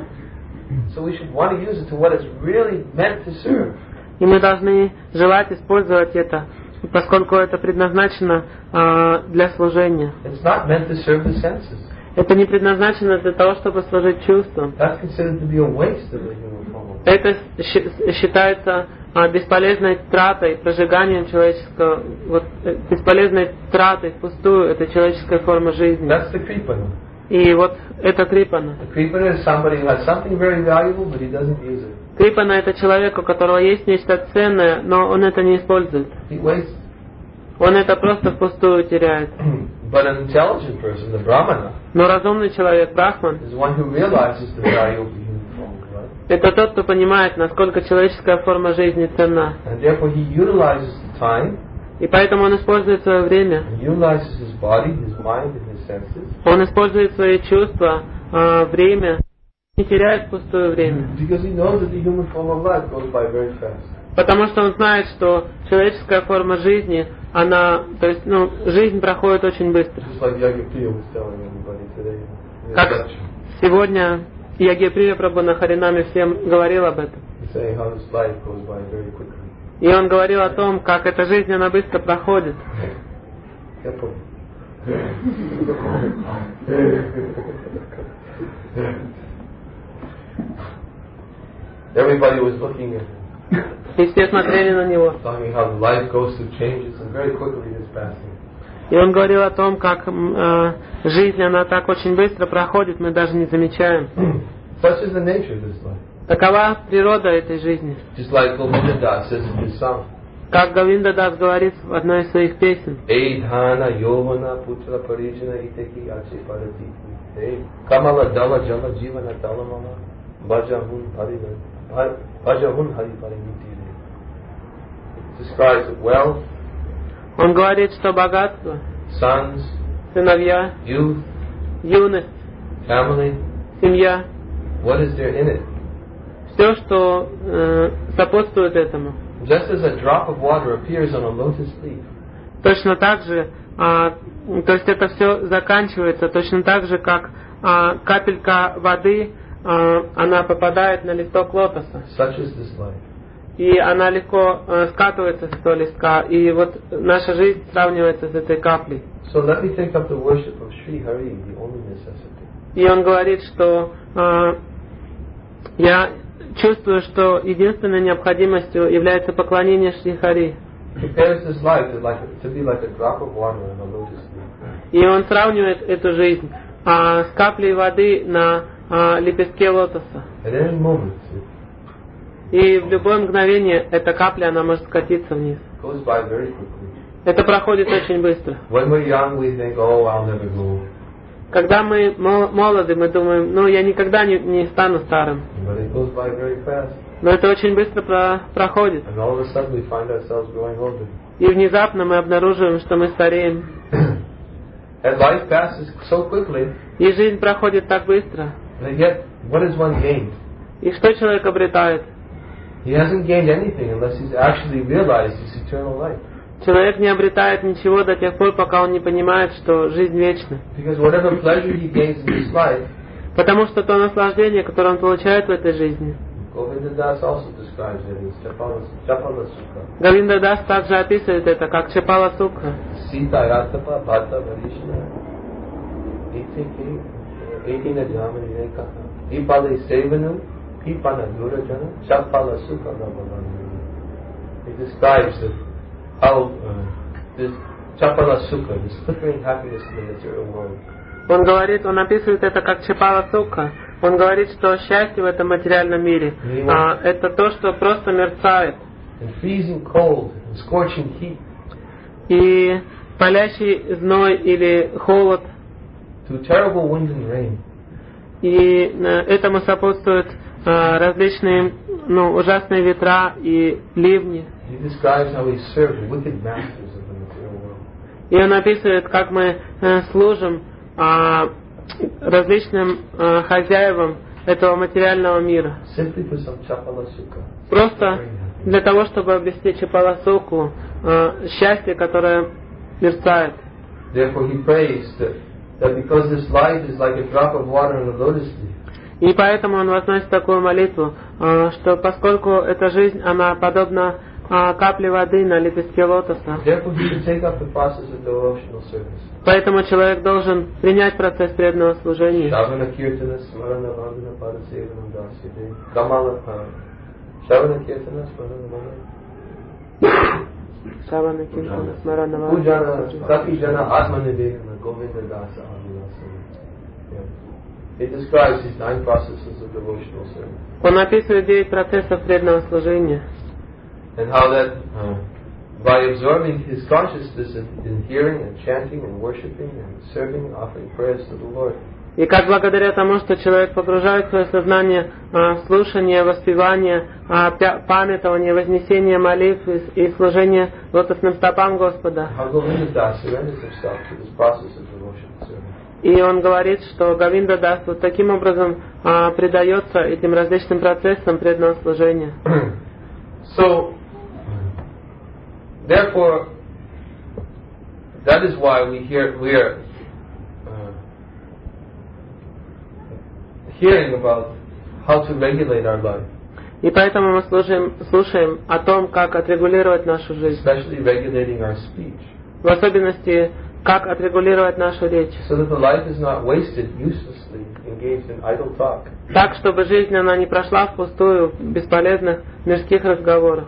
So we should want to use it to what it's really meant to serve.
И мы должны желать использовать это, поскольку это предназначено а, для служения.
It's not meant to serve the senses.
Это не предназначено для того, чтобы служить чувствам.
That's considered to be a waste of the human form.
Это считается а, бесполезной тратой, прожиганием человеческого, вот, бесполезной тратой впустую этой человеческой формы жизни.
That's the kripana.
И вот это крипана.
The kripana is somebody who has something very valuable, but he doesn't use it.
Крипана — это человек, у которого есть нечто ценное, но он это не использует.
He wastes.
Он это просто впустую теряет.
But an intelligent person, the brahmana,
Но разумный человек, брахман,
is one who realizes the value of the human form, right?
это тот, кто понимает, насколько человеческая форма жизни ценна.
And therefore he utilizes the time,
И поэтому он использует свое время.
and utilizes his body, his mind, and his senses.
Он использует свои чувства, а, время, не теряет пустое время.
Because he knows that the human form of life goes by very fast.
Потому что он знает, что человеческая форма жизни, она, то есть, ну, жизнь проходит очень быстро.
Just like Yogi Priya was telling everybody today. in
Как
lecture.
сегодня Йоги Прия Прабху на Харинаме всем говорил об этом.
He's saying how this life goes by very quickly.
И он говорил о том, как эта жизнь, она быстро проходит.
Careful. Everybody was looking at him,
И все смотрели на него.
talking how life goes through changes and very quickly it is passing.
И он говорил о том, как э, жизнь, она так очень быстро проходит, мы даже не замечаем.
Such is the nature of this life.
Такова природа этой жизни.
Just like Govinda Das says in his song,
Как Говинда Дас говорит в одной из своих песен.
Eidhana yovana putra parijana iteki ache parati. Hey, Kamala dala jala jivana talamala bhajahun hari bhajahun hari parimiti. Describes wealth,
Он говорит, что богатство,
sons,
сыновья,
youth,
юность,
family.
семья,
What is there in it?
все, что э, сопутствует этому.
Just as a drop of water appears on a lotus leaf,
Точно так же, а, то есть это все заканчивается, точно так же, как а, капелька воды, а, она попадает на листок лотоса.
such is this life.
И она легко э, скатывается с этого листка. И вот наша жизнь сравнивается с этой каплей.
So let me take up the worship of Sri Hari, the only necessity.
И он говорит, что э, я чувствую, что единственной необходимостью является поклонение Шри Хари.
Compares this life to, like, to be like a drop of water on a lotus leaf.
И он сравнивает эту жизнь а, с каплей воды на а, лепестке лотоса.
At any moment,
И в любое мгновение эта капля, она может скатиться вниз.
it goes by very quickly.
Это проходит очень быстро.
When we're young, we think, oh, I'll never go.
Когда мы мол- молоды, мы думаем, ну я никогда не, не стану старым.
But it goes by very fast.
Но это очень быстро про- проходит.
And all of a sudden, we find ourselves growing older.
И внезапно мы обнаруживаем, что мы стареем.
And life passes so quickly,
И жизнь проходит так быстро.
and yet, what has one gained?
И что человек обретает?
He hasn't gained anything unless he's actually realized his eternal life.
Человек не обретает ничего до тех пор, пока он не понимает, что жизнь вечна.
Because whatever pleasure he gains in this life,
Потому что то наслаждение, которое он получает в этой жизни,
Govinda Das also describes it as Chapala, Chapala Sukha.
Говинда Дас также описывает это как Чапала Сукха.
Sita Ratapa Bhata Varishna Itiki Etina Jamani Reka Ipale Sevanu Ipana Durajana Chapala Sukha Bhavana. He describes that how uh, this Chapala Sukha, this flickering happiness in the material world.
Он говорит, он описывает это как Чапала Сукха. Он говорит, что счастье в этом материальном мире а, это то, что просто мерцает.
Cold, heat,
и палящий зной или холод. И а, этому сопутствуют а, различные ну, ужасные ветра и ливни. И он описывает, как мы а, служим а, различным а, хозяевам этого материального мира. Просто для того, чтобы обрести чапаласуку, а, счастье, которое мерцает. И поэтому он возносит такую молитву, а, что поскольку эта жизнь, она подобна а, капле воды на лепестке лотоса. Поэтому человек должен принять процесс преданного служения. Он описывает девять процессов преданного служения.
And how that uh, by absorbing his consciousness in, in hearing and chanting and worshiping and serving and offering prayers to the Lord.
И как благодаря тому, что человек погружает свое сознание а, в слушание, воспевание, а, памятование, вознесение молитв и, и служение лотосным стопам Господа. И он говорит, что Говинда Дас вот таким образом а, предается этим различным процессам преданного служения.
So, therefore, that is why we hear we are uh, hearing about how to regulate our life.
И поэтому мы слушаем, слушаем о том, как отрегулировать нашу жизнь.
Especially regulating our speech.
В особенности, как отрегулировать нашу речь.
So that the life is not wasted uselessly, engaged in idle talk.
Так, чтобы жизнь она не прошла впустую в бесполезных мирских разговорах.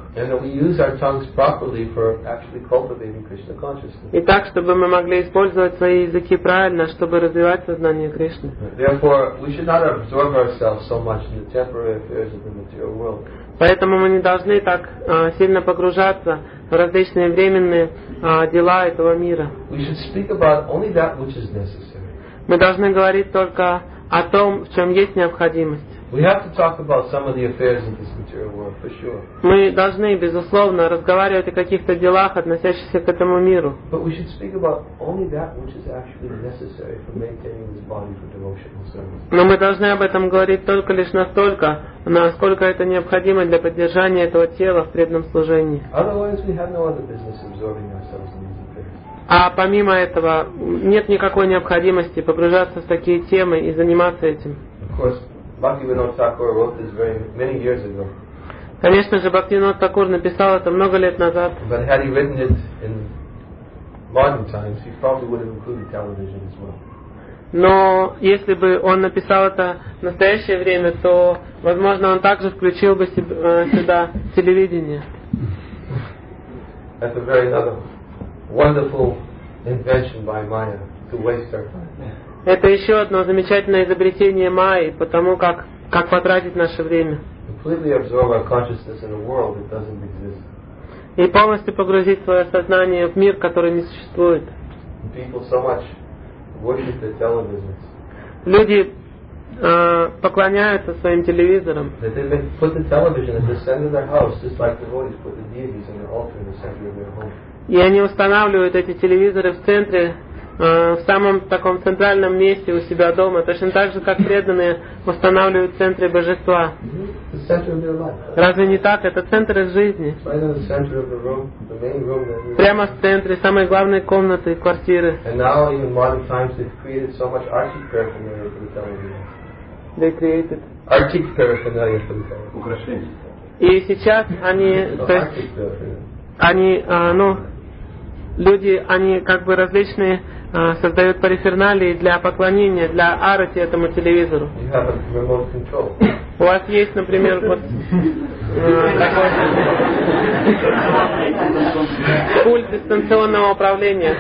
И так, чтобы мы могли использовать свои языки правильно, чтобы развивать сознание Кришны. Поэтому мы не должны так а, сильно погружаться в различные временные а, дела этого мира. Мы должны говорить только о том, в чем есть необходимость. Мы должны, безусловно, разговаривать о каких-то делах, относящихся к этому миру. Но мы должны об этом говорить только лишь настолько, насколько это необходимо для поддержания этого тела в преданном служении. А помимо этого, нет никакой необходимости погружаться в такие темы и заниматься этим. Конечно же, Бхактивинода Такур написал это много лет назад. Но если бы он написал это в настоящее время, то, возможно, он также включил бы сюда телевидение.
Это very another wonderful invention by Maya to waste our time.
Это еще одно замечательное изобретение Майи, потому как как потратить наше время. И полностью погрузить свое сознание в мир, который не существует. Люди э, поклоняются своим телевизорам. И они устанавливают эти телевизоры в центре, в самом таком центральном месте у себя дома, точно так же, как преданные устанавливают в центре божества. Разве не так? Это центр их жизни. Прямо в центре самой главной комнаты, квартиры. They created. И сейчас они, то есть, они, а, ну, люди, они как бы различные а, создают париферналии для поклонения, для арати этому телевизору. У вас есть, например, вот а, такой... Пульт дистанционного управления.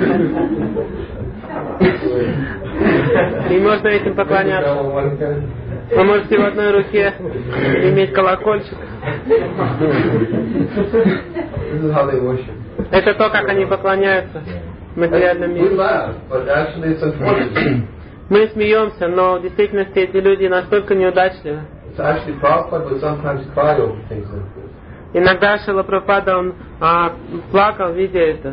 И можно этим поклоняться. Вы можете в одной руке иметь колокольчик. Это то, как они поклоняются в материальном мире. Мы смеемся, но в действительности эти люди настолько неудачливы. Иногда Шрила Прабхупада, он а, плакал, видя это.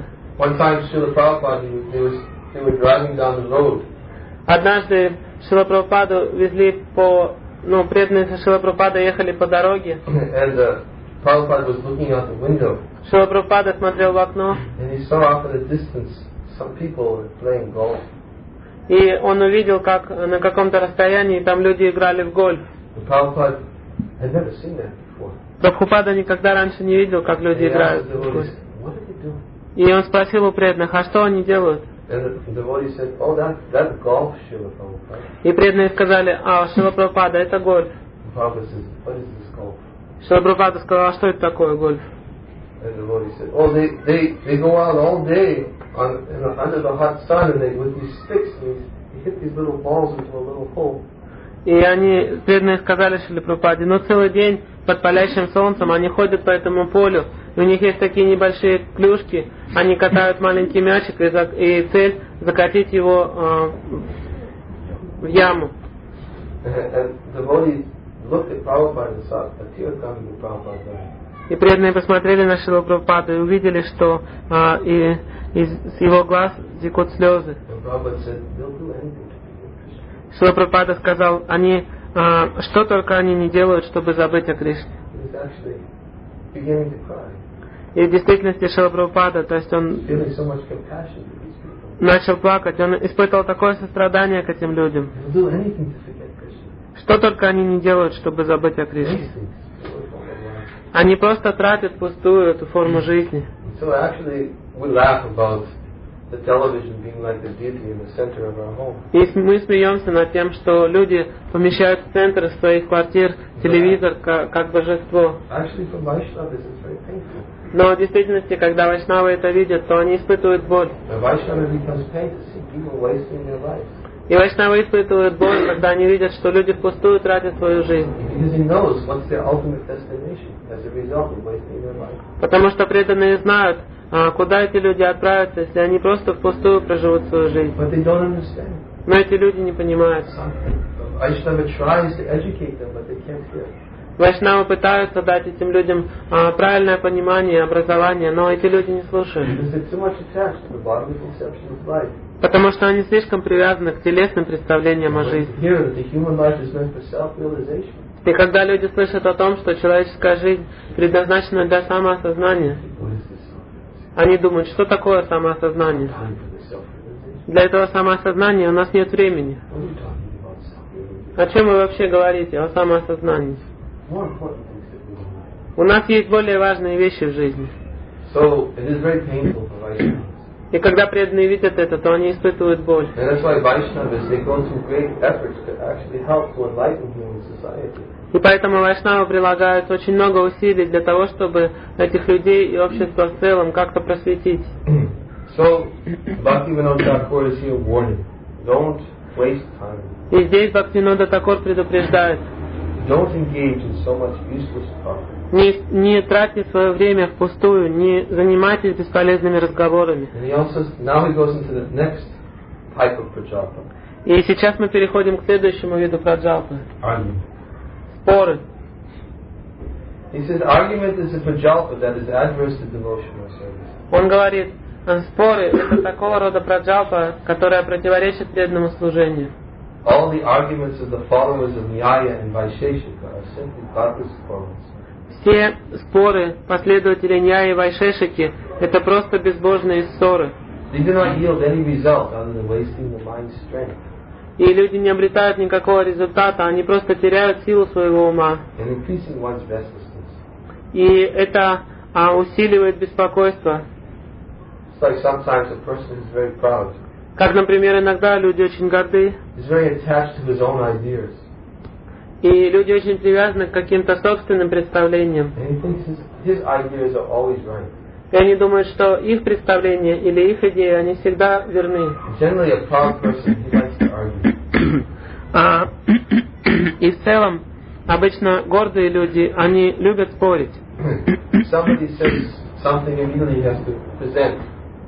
Однажды Шрила Прабхупаду везли по, ну, преданные Шрила Прабхупада ехали по дороге.
And, uh, Prabhupada was looking out the window.
Шрила Прабхупада смотрел в окно.
And he saw off in the distance some people were playing golf.
И он увидел, как на каком-то расстоянии там люди играли в гольф.
And Prabhupada had never seen that before.
Прабхупада никогда раньше не видел, как люди
And
играют в гольф. И он спросил у преданных, а что они делают?
Said, oh, that, that's golf,
и преданные сказали, а, Шрила Прабхупада, это гольф. Шрила Прабхупада сказал, а что это такое гольф?
And the devotee said, oh, they, they, they go out all day on, in the, under the hot sun and they, with these sticks, and they hit these little balls into a little hole.
И они, преданные, сказали Шриле Прабхупаде, ну целый день под палящим солнцем они ходят по этому полю, и у них есть такие небольшие клюшки, они катают маленький мячик, и, за, и цель закатить его э, в яму. И преданные посмотрели на Шрилу Прабхупаду и увидели, что э, и, из его глаз текут слезы. Шрила Прабхупада сказал, они, а, что только они не делают, чтобы забыть о Кришне. И в действительности Шрила Прабхупада, то есть он начал плакать, он испытывал такое сострадание к этим людям. Что только они не делают, чтобы забыть о Кришне. Они просто тратят впустую эту форму жизни. И мы смеемся над тем, что люди помещают в центр своих квартир телевизор как, как божество. Но в действительности, когда вайшнавы это видят, то они испытывают боль. И вайшнавы испытывают боль, когда они видят, что люди впустую тратят свою жизнь. Потому что преданные знают, куда эти люди отправятся, если они просто впустую проживут свою жизнь. Но эти люди не понимают. Вайшнавы пытаются дать этим людям а, правильное понимание, образование, но эти люди не слушают. Потому что они слишком привязаны к телесным представлениям о жизни. И когда люди слышат о том, что человеческая жизнь предназначена для самоосознания, они думают, что такое самоосознание. Для этого самоосознания у нас нет времени. О чем вы вообще говорите? О самоосознании. У нас есть более важные вещи в жизни. И когда преданные видят это, то они испытывают боль. И поэтому вайшнавы прилагают очень много усилий для того, чтобы этих людей и общество в целом как-то просветить.
So, Bhaktivinoda Thakur is here warning. Don't waste time.
И здесь Бхактивинода Тхакур предупреждает.
Don't engage in so much useless talk.
Не, не тратьте свое время впустую, не занимайтесь бесполезными разговорами.
And he also, now he goes into the next type of prajalpa.
И сейчас мы переходим к следующему виду праджалпы.
Argument.
Споры.
He says argument is a prajalpa that is adverse to devotional service.
Он говорит, споры это такого рода праджалпа, которая противоречит преданному служению.
All the arguments of the followers of Nyaya and Vaisheshika are simply godless quarrels.
Все споры последователей Ньяи и Вайшешики это просто безбожные ссоры.
They do not yield any result other than wasting the mind's strength.
И люди не обретают никакого результата, они просто теряют силу своего ума.
And increasing one's restlessness.
И это а, усиливает беспокойство.
It's like sometimes a person is very proud.
Как, например, иногда люди очень горды.
He's very attached to his own ideas.
И люди очень привязаны к каким-то собственным представлениям.
And he thinks his, his ideas are always right.
И они думают, что их представления или их идеи, они всегда верны.
Generally, a proud person, he likes to argue.
А, и в целом, обычно гордые люди, они любят спорить.
Somebody says something, immediately he has to present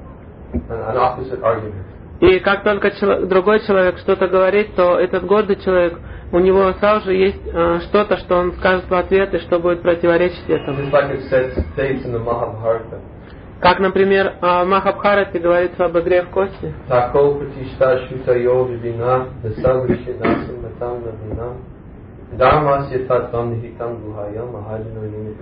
an, an opposite argument.
И как только чело- другой человек что-то говорит, то этот гордый человек, у него сразу же есть э, что-то, что он скажет в ответ, и что будет противоречить этому.
Just like it says, states in the Mahabharata.
Как, например, в Махабхарате говорится об игре в кости.
Tako pratishta shuta yodhina nasavrishi nasam matam navina dharmasya tatam nihitam guhayam mahajino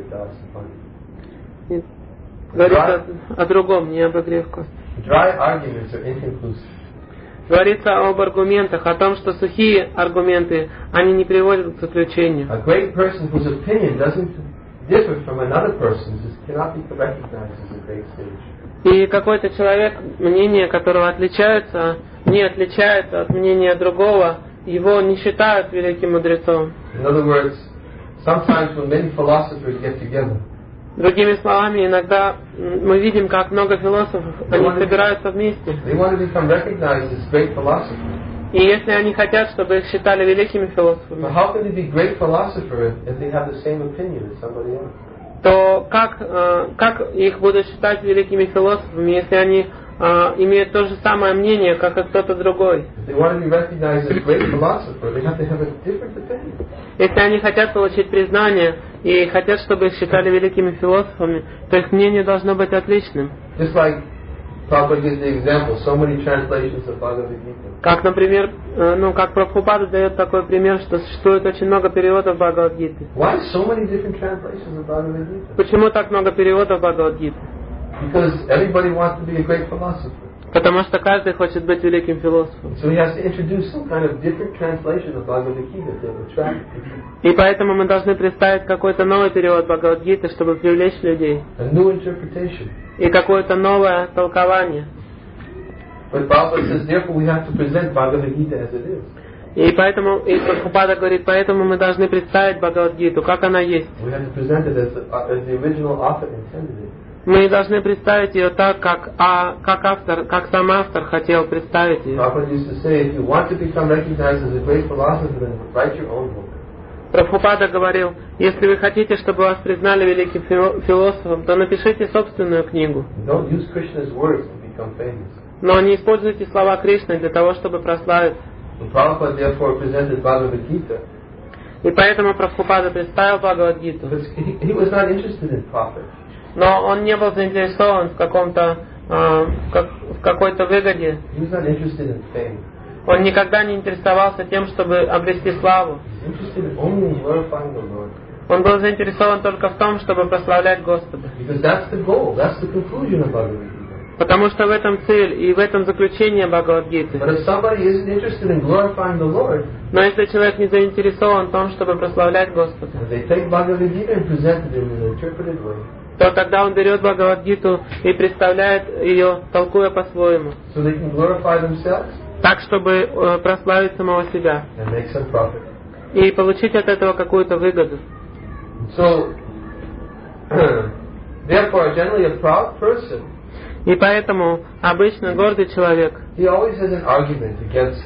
yunipitasapani.
Говорится о, о другом, не об игре в кости.
Dry arguments are inconclusive.
Говорится об аргументах, о том, что сухие аргументы, они не приводят к заключению.
A great person whose opinion doesn't differ from another person's cannot be recognized as a great sage.
И какой-то человек, мнение которого отличается, не отличается от мнения другого, его не считают великим мудрецом.
In other words, sometimes when many philosophers get together,
другими словами, иногда мы видим, как много философов, они собираются вместе.
they want to become recognized as great philosophers.
И если они хотят, чтобы их считали великими философами,
But how can they be great philosophers if they have the same opinion as somebody else?
то как, э, как их будут считать великими философами, если они э, имеют то же самое мнение, как и кто-то другой?
If they want to be recognized as great philosophers, they have to have a different opinion.
Если они хотят получить признание и хотят, чтобы их считали великими философами, то их мнение должно быть отличным.
Just like Prabhupada gives the example, so many translations of Bhagavad Gita.
Как, например, э, ну, как Прабхупада дает такой пример, что существует очень много переводов Бхагавад-гиты.
Why so many different translations of Bhagavad Gita?
Почему так много переводов Бхагавад-гиты?
Because everybody wants to be a great philosopher.
Потому что каждый хочет быть великим философом.
So he has to introduce some kind of different translation of Bhagavad Gita to attract people.
И поэтому мы должны представить какой-то новый перевод Бхагавад-гиты, чтобы привлечь людей.
A new interpretation.
И какое-то новое толкование.
But Prabhupada says, therefore we have to present Bhagavad Gita as it is.
И поэтому, и Прабхупада говорит, поэтому мы должны представить Бхагавад-гиту, как она есть.
We have to present it as the, as the original author intended it.
Мы должны представить ее так, как, а, как автор, как сам автор хотел представить ее.
Prabhupada used to say, if you want to become recognized as a great philosopher, then write your own book.
Прабхупада говорил, если вы хотите, чтобы вас признали великим философом, то напишите собственную книгу.
Don't use Krishna's words to become famous.
Но не используйте слова Кришны для того, чтобы прославиться.
And Prabhupada therefore presented Bhagavad Gita.
И поэтому Прабхупада представил Бхагавад-гиту.
Because he, he was not interested in profit.
Но он не был заинтересован в каком-то, э, как, в какой-то выгоде.
He was not interested in fame.
Он никогда не интересовался тем, чтобы обрести славу.
He was interested only in glorifying the Lord.
Он был заинтересован только в том, чтобы прославлять Господа.
Because that's the goal. That's the conclusion of Bhagavad Gita.
Потому что в этом цель и в этом заключение Бхагавад-гиты.
But if somebody isn't interested in glorifying the Lord,
Но если человек не заинтересован в том, чтобы прославлять Господа,
and they take Bhagavad Gita and present it in an interpreted way,
то тогда он берет Бхагавад-гиту и представляет ее, толкуя по-своему.
so they can glorify themselves
Так, чтобы э, прославить самого себя.
and make some profit.
И получить от этого какую-то выгоду.
So, therefore, generally a proud person,
И поэтому обычно гордый человек,
he always has an argument against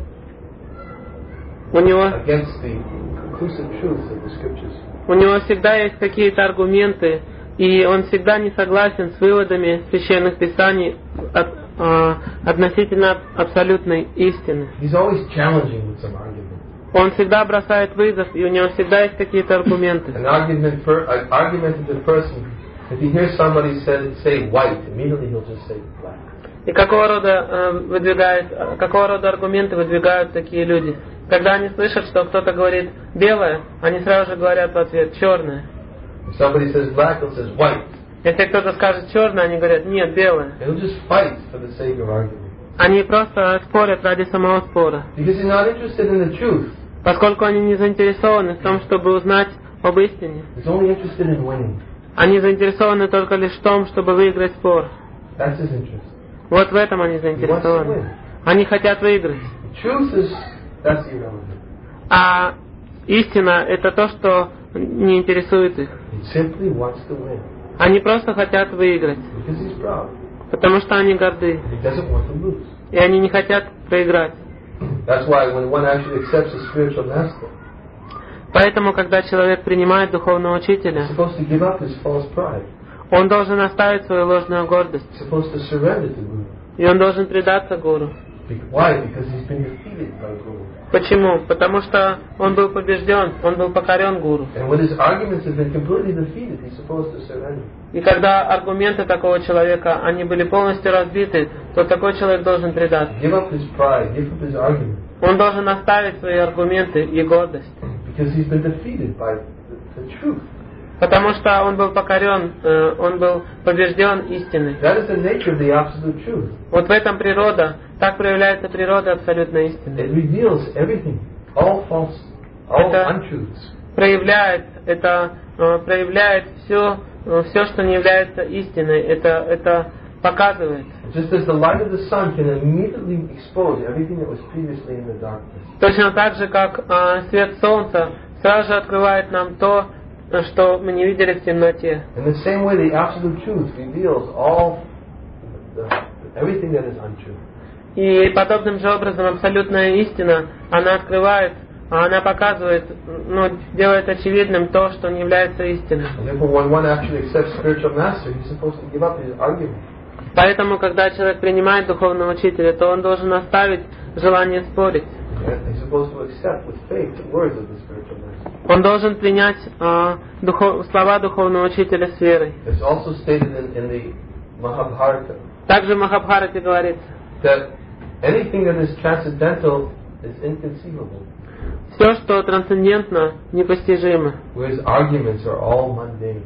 у него,
against the conclusive truth of the scriptures.
у него всегда есть какие-то аргументы, и он всегда не согласен с выводами священных писаний от, э, относительно абсолютной истины.
He's always challenging with some argument.
Он всегда бросает вызов, и у него всегда есть какие-то аргументы.
An argument, per, an argumentative person, if he hears somebody say, say white, immediately he'll just say black.
И какого рода э, выдвигает, какого рода аргументы выдвигают такие люди? Когда они слышат, что кто-то говорит белое, они сразу же говорят в ответ черное.
If somebody says black, he'll say white.
Если кто-то скажет черное, они говорят нет, белое.
He'll just fight for the sake of argument.
Они просто спорят ради самого спора.
Because he's not interested in the truth.
Поскольку они не заинтересованы в том, чтобы узнать об истине.
He's only interested in winning.
Они заинтересованы только лишь в том, чтобы выиграть спор.
That's his interest.
Вот в этом они заинтересованы. Они хотят выиграть.
Truth is, that's irrelevant.
А истина — это то, что не интересует их.
He simply wants to win.
Они просто хотят выиграть.
Because he's proud.
Потому что они горды.
He doesn't want to lose.
И они не хотят проиграть.
That's why when one actually accepts a spiritual master,
Поэтому, когда человек принимает духовного учителя,
he's supposed to give up his false pride.
он должен оставить свою ложную гордость.
He's supposed to surrender to Guru.
И он должен предаться Гуру.
Why? Because he's been defeated by Guru.
Почему? Потому что он был побежден, он был покорен Гуру.
And when his arguments have been completely defeated, he's supposed to surrender.
И когда аргументы такого человека, они были полностью разбиты, то такой человек должен предаться.
Give up his pride, give up his argument.
Он должен оставить свои аргументы и гордость.
Because he's been defeated by the, the truth.
Потому что он был покорен, он был побежден истиной.
That is the nature of the absolute truth.
Вот в этом природа, так проявляется природа абсолютной истины.
It reveals everything, all false, all
Это
untruths.
проявляет, это проявляет все, все, что не является истиной. Это, это показывает.
Just as the light of the sun can immediately expose everything that was previously in the darkness.
Точно так же, как а, свет солнца сразу же открывает нам то, что мы не видели в темноте.
In the same way, the absolute truth reveals all the, everything that is untrue.
И подобным же образом абсолютная истина, она открывает, она показывает, ну, делает очевидным то, что не является истиной.
And therefore, when one actually accepts spiritual master, he's supposed to give up his argument.
Поэтому, когда человек принимает духовного учителя, то он должен оставить желание спорить.
He's supposed to accept with faith the words of the spiritual master.
Он должен принять а, духов, слова духовного учителя с верой.
It's also stated in, in the Mahabharata
Также в Махабхарате говорится,
that anything that is transcendental is inconceivable,
все, что трансцендентно, непостижимо.
whereas arguments are all mundane.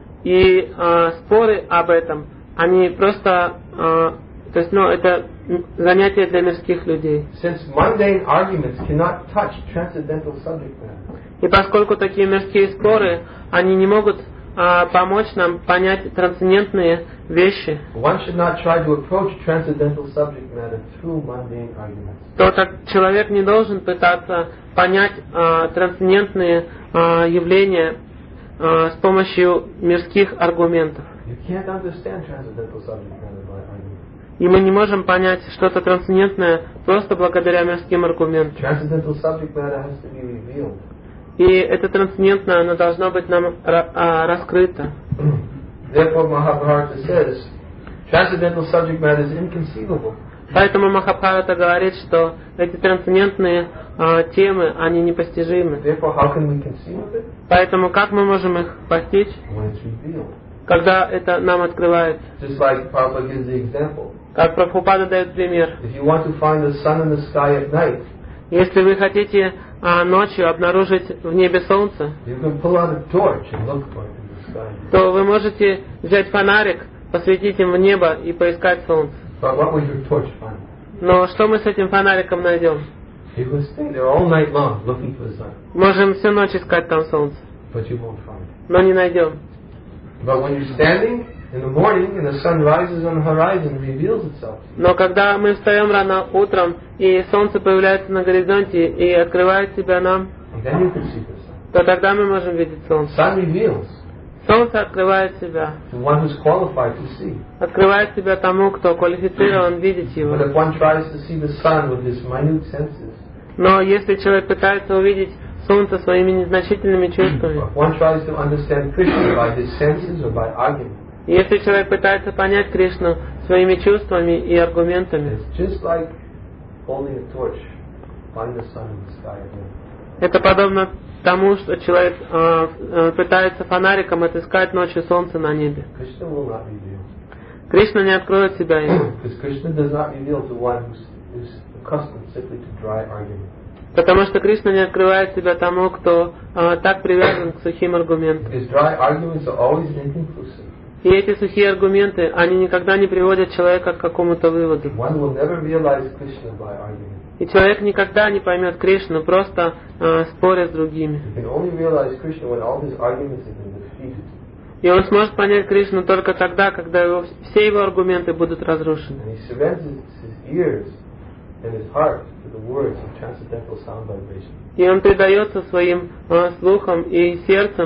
И а, споры об этом, они просто, а, то есть, ну, это занятие для мирских людей.
Since mundane arguments cannot touch transcendental subject matter,
И поскольку такие мирские споры, они не могут а, помочь нам понять трансцендентные вещи,
one should not try to approach transcendental subject matter through mundane arguments.
то так человек не должен пытаться понять а, трансцендентные а, явления а, с помощью мирских аргументов.
You can't understand transcendental subject matter by argument.
И мы не можем понять что-то трансцендентное просто благодаря мирским аргументам.
Transcendental subject matter has to be revealed.
И это трансцендентное, оно должно быть нам а, раскрыто.
Therefore, Mahabharata says, transcendental subject matter is inconceivable.
Поэтому Махабхарата говорит, что эти трансцендентные а, темы, они непостижимы.
Therefore, how can we conceive of it?
Поэтому как мы можем их постичь,
When it's revealed.
когда это нам открывается?
Just like Prabhupada gives the example.
Как Прабхупада дает пример.
If you want to find the sun in the sky at night,
Если вы хотите а, ночью обнаружить в небе солнце,
you can pull out a torch and look for it in the sky.
то вы можете взять фонарик, посветить им в небо и поискать солнце.
But what will your torch find?
Но что мы с этим фонариком найдем?
You can stay there all night long looking for the sun,
Можем всю ночь искать там солнце,
but you won't find it.
но не найдем.
But when you're standing in the morning and the sun rises on the horizon and reveals itself,
Но когда мы встаем рано утром, и солнце появляется на горизонте и открывает себя нам,
then you can see the sun.
то тогда мы можем видеть солнце.
Sun reveals
Солнце открывает себя.
to one who's qualified to see.
Открывает себя тому, кто квалифицирован видеть его.
But if one tries to see the sun with his minute senses,
Но если человек пытается увидеть солнце своими незначительными чувствами,
if one tries to understand Krishna by his senses or by argument,
если человек пытается понять Кришну своими чувствами и аргументами,
it's just like holding a torch, find the sun in the sky again.
это подобно тому, что человек э, э, пытается фонариком отыскать ночью солнце на небе.
Krishna will not reveal.
Кришна не откроет себя ему,
Because Krishna does not reveal to one who's, who's accustomed simply to dry argument.
потому что Кришна не открывает себя тому, кто э, так привязан к сухим аргументам.
Because dry arguments are always inconclusive.
И эти сухие аргументы, они никогда не приводят человека к какому-то выводу.
One will never realize Krishna by argument.
И человек никогда не поймет Кришну, просто э, споря с другими.
You can only realize Krishna when all his arguments have been defeated.
И он сможет понять Кришну только тогда, когда его, все его аргументы будут разрушены.
And he surrenders his ears and his heart to the words of transcendental sound vibration.
И он предается своим э, слухам и сердцем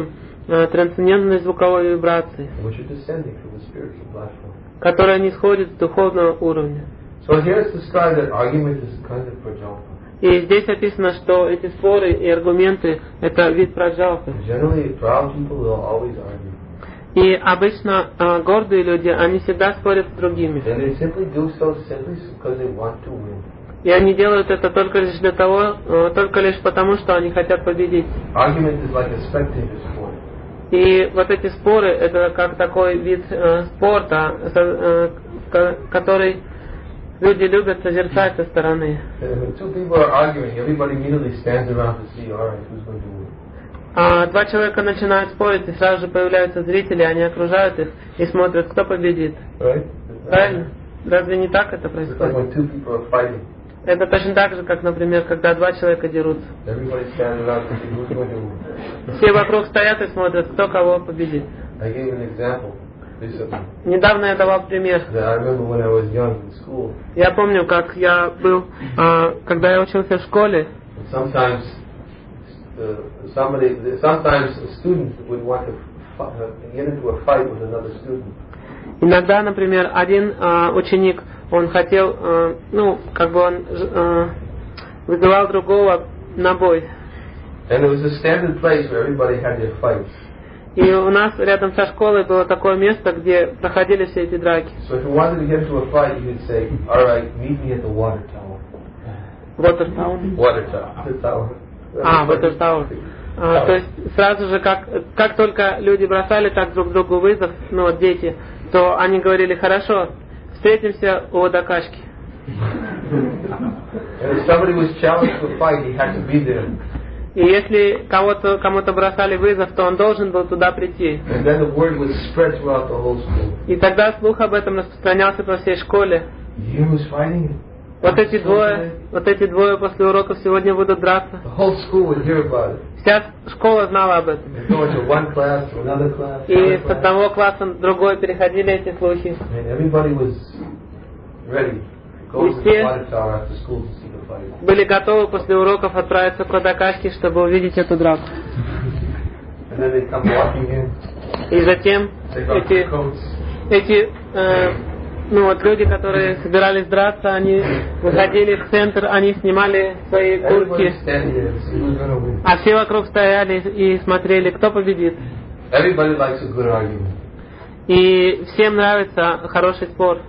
э, трансцендентной звуковой вибрации, которая не сходит с духовного уровня.
So here's described that argument is kind of prajalpa.
И здесь описано, что эти споры и аргументы – это вид праджалпы.
Generally, proud people will always argue.
И обычно э, гордые люди, они всегда спорят с другими.
And they simply do so simply because they want to win.
И они делают это только лишь для того, э, только лишь потому, что они хотят победить.
Argument is like a spectator sport.
И вот эти споры – это как такой вид э, спорта, э, э, который люди любят созерцать со стороны. А два человека начинают спорить, и сразу же появляются зрители, они окружают их и смотрят, кто победит.
Right?
Правильно? Разве не так это происходит? Это точно так же, как, например, когда два человека дерутся. Все вокруг стоят и смотрят, кто кого победит. Недавно я давал пример. Я помню, как я был, когда я учился в школе. Иногда, например, один ученик, он хотел, ну, как бы он вызывал другого на бой. И у нас рядом со школой было такое место, где проходили все эти драки. Water tower.
Water tower.
А, water tower. А, то есть сразу же, как, как только люди бросали так друг другу вызов, ну вот дети, то они говорили: хорошо, встретимся у водокачки. И если кого-то, кому-то бросали вызов, то он должен был туда прийти. И тогда слух об этом распространялся по всей школе. Вот эти двое, вот эти двое после уроков сегодня будут драться. Вся школа знала об этом. И с одного класса в другой переходили эти слухи. И все были готовы после уроков отправиться к водокачке, чтобы увидеть эту драку. И затем эти, эти э, ну вот люди, которые собирались драться, они выходили в центр, они снимали свои куртки, а все вокруг стояли и смотрели, кто победит. И всем нравится хороший спор.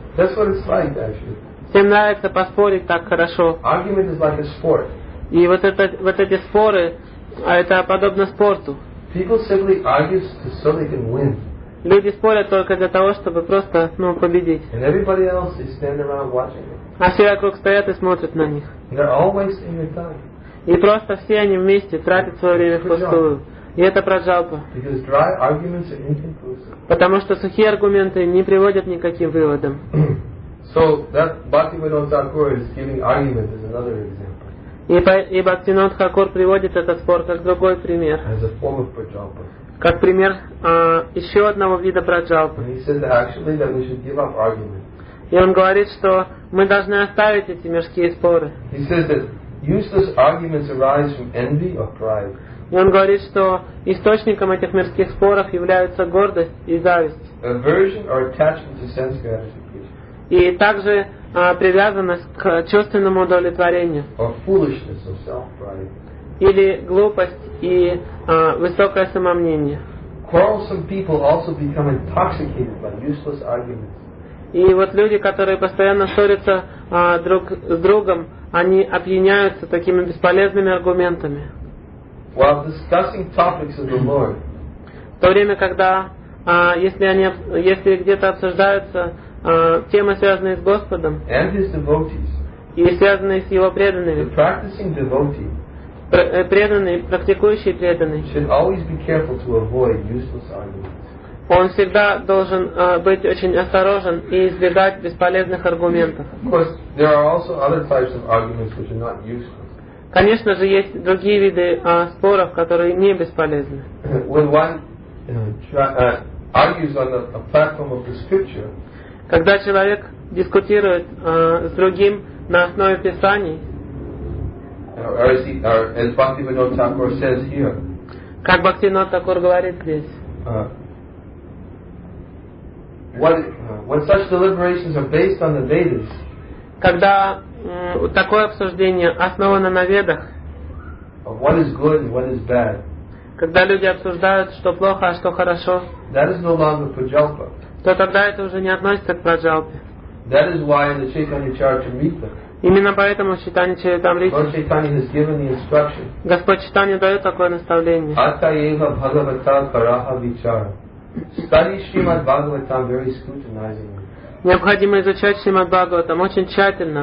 Всем нравится поспорить так хорошо. И вот, это, вот эти споры, это подобно спорту. Люди спорят только для того, чтобы просто, ну, победить. А все вокруг стоят и смотрят на них. И просто все они вместе тратят свое время впустую. И это праджалпа. Потому что сухие аргументы не приводят ни к каким выводам.
So that Bhaktivinoda Thakur is giving argument as another example.
И Бхактивинода Тхакур приводит этот спор как другой пример.
As a form of prajalpa.
Как пример а, еще одного вида праджалпы.
And he says that actually that we should give up argument.
И он говорит, что мы должны оставить эти мирские споры.
He says that useless arguments arise from envy or pride.
И он говорит, что источником этих мирских споров являются гордость и зависть.
Aversion or attachment to sense gratification.
И также а, привязанность к чувственному удовлетворению.
Or foolishness or self-pride.
Или глупость и а, высокое самомнение.
Quarrelsome people also become intoxicated by useless arguments.
И вот люди, которые постоянно ссорятся а, друг с другом, они опьяняются такими бесполезными аргументами.
While discussing topics of the Lord.
В то время, когда а, если они, если где-то обсуждаются а, темы, связанные с Господом,
and his devotees.
И связанные с Его преданными,
The practicing devotee.
Преданный, практикующий преданный,
should always be careful to avoid useless arguments.
Он всегда должен uh, быть очень осторожен и избегать бесполезных аргументов.
Of course, there are also other types of arguments which are not useless.
Конечно же, есть другие виды uh, споров, которые не бесполезны.
When one uh, uh, argues on a, a platform of the scripture,
когда человек дискутирует uh, с другим на основе Писаний,
or as, he, or as Bhaktivinoda Thakur says here,
Как Бхактивинода Такур говорит здесь.
Uh, what, uh, when such deliberations are based on the Vedas,
когда м, такое обсуждение основано на ведах,
of what is good and what is bad,
когда люди обсуждают, что плохо, а что хорошо,
that is no longer prajalpa.
то тогда это уже не относится к праджалпе.
That is why in the Chaitanya Charitamrita,
Именно поэтому в Чайтанья Чаритамрите
Lord Chaitanya has given the instruction,
Господь Чайтанья дает такое наставление.
Atayeva Bhagavata Karaha Vichara. Study Srimad Bhagavatam very scrutinizingly.
Необходимо изучать Шримад Бхагаватам очень тщательно.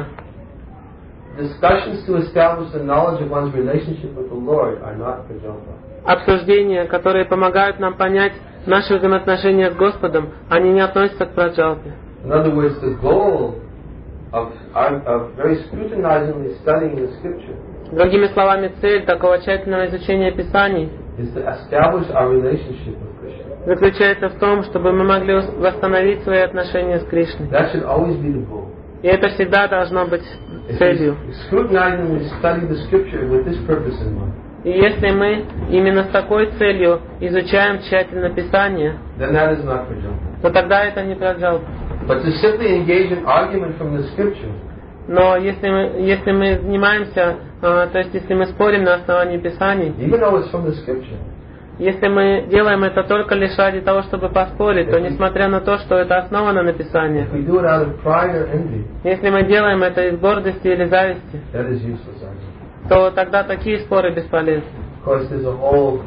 Discussions to establish the knowledge of one's relationship with the Lord are not prajalpa.
Обсуждения, которые помогают нам понять наши взаимоотношения с Господом, они не относятся к праджалпе.
In other words, the goal of, of very scrutinizingly studying the scripture
Другими словами, цель такого тщательного изучения Писаний
is to establish our relationship with Krishna.
заключается в том, чтобы мы могли восстановить свои отношения с Кришной.
That should always be the goal.
И это всегда должно быть целью.
If we scrutinizingly study the scripture with this purpose in mind,
И если мы именно с такой целью изучаем тщательно Писание,
then that is not prajalpa.
то тогда это не праджалпа.
But to simply engage in argument from the scripture,
Но если мы, если мы занимаемся, э, то есть если мы спорим на основании Писаний,
even though it's from the scripture,
если мы делаем это только лишь ради того, чтобы поспорить, то несмотря на то, что это основано на Писаниях,
if we do it out of pride or envy,
если мы делаем это из гордости или зависти,
that is useless argument.
то тогда такие споры бесполезны.
Of course, there's a whole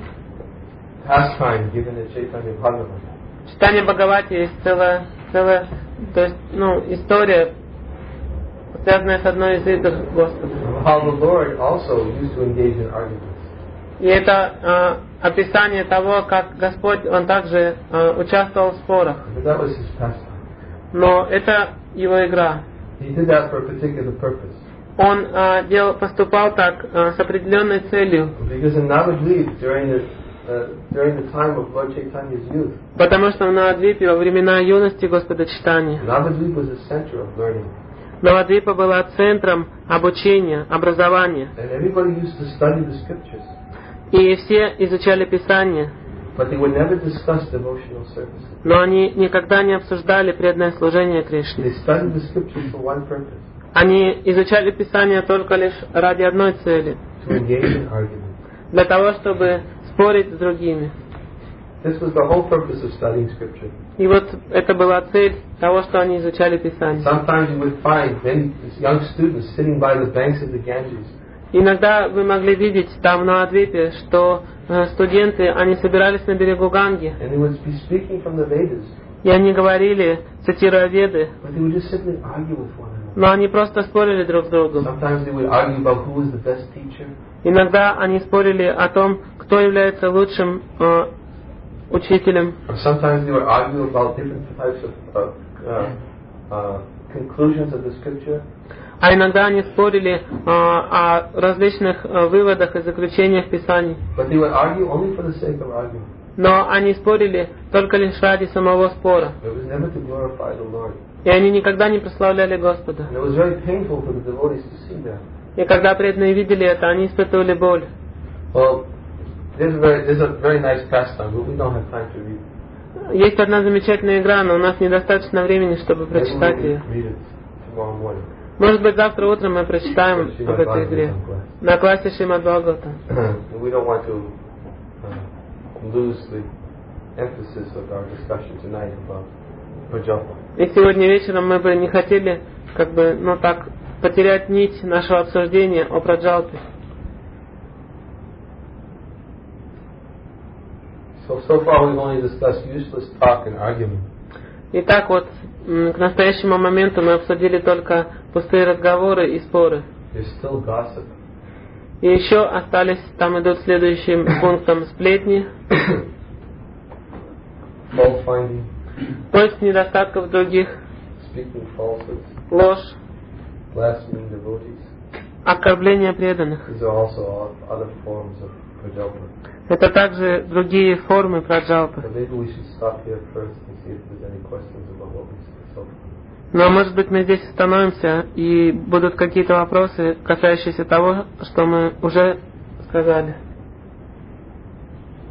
pastime given in Chaitanya Bhagavat.
В Читании Бхагавати есть целая, целая, то есть, ну, история, связанная с одной из игр Господа.
How the Lord also used to engage in arguments.
И это э, описание того, как Господь, Он также э, участвовал в спорах.
But that was his pastime.
Но это его игра.
He did that for a particular purpose.
Он э, делал, поступал так э, с определенной целью.
Because in Navadvip, during the uh, during the time of Lord Chaitanya's youth,
Потому что в Навадвипе во времена юности Господа Чайтаньи
Navadvip was the center of learning.
Навадвипа была центром обучения, образования.
And everybody used to study the scriptures.
И все изучали Писание,
But they would never discuss devotional service.
но они никогда не обсуждали преданное служение Кришне.
They studied the scriptures for one purpose,
Они изучали Писание только лишь ради одной цели,
to engage in argument.
для того, чтобы спорить с другими.
This was the whole purpose of studying scripture.
И вот это была цель того, что они изучали Писание.
Sometimes you would find many young students sitting by the banks of the Ganges.
Иногда вы могли видеть там на Адвипе, что э, студенты, они собирались на берегу Ганги,
And they would be speaking from the Vedas,
и они говорили, цитируя Веды,
but they would just simply argue with one another.
но они просто спорили друг с другом.
Sometimes they would argue about who was the best teacher.
Иногда они спорили о том, кто является лучшим э, учителем.
Or sometimes they would argue about different types of uh, uh, uh, conclusions of the scripture.
А иногда они спорили э, о различных э, выводах и заключениях Писаний.
But they would argue only for the sake of arguing.
Но они спорили только лишь ради самого спора.
It was never to glorify the Lord.
И они никогда не прославляли Господа.
And it was very painful for the devotees to see that.
И когда преданные видели это, они испытывали боль.
Well, there's a very, there's a very nice pastime, but we don't have time to read.
Есть одна замечательная игра, но у нас недостаточно времени, чтобы
Maybe
прочитать
we'll
ее.
read it tomorrow morning.
Может быть, завтра утром мы прочитаем об этой игре на классе Шримад Бхагаватам.
We don't want to uh, lose the emphasis of our discussion tonight about Prajalpa.
И сегодня вечером мы бы не хотели, как бы, ну так, потерять нить нашего обсуждения о Праджалпе.
So, so far we've only discussed useless talk and argument.
Итак, вот м, к настоящему моменту мы обсудили только пустые разговоры и споры.
There's still gossip.
И еще остались, там идут следующим пунктом сплетни,
Fault finding,
поиск недостатков других,
speaking falsehoods,
ложь,
blaspheming devotees.
оскорбление преданных.
These are also all other forms of Prajalpa.
Это также другие формы праджалпы.
So maybe we should stop here first and see if there's any questions about what we said so far.
Но, может быть, мы здесь остановимся, и будут какие-то вопросы, касающиеся того, что мы уже сказали.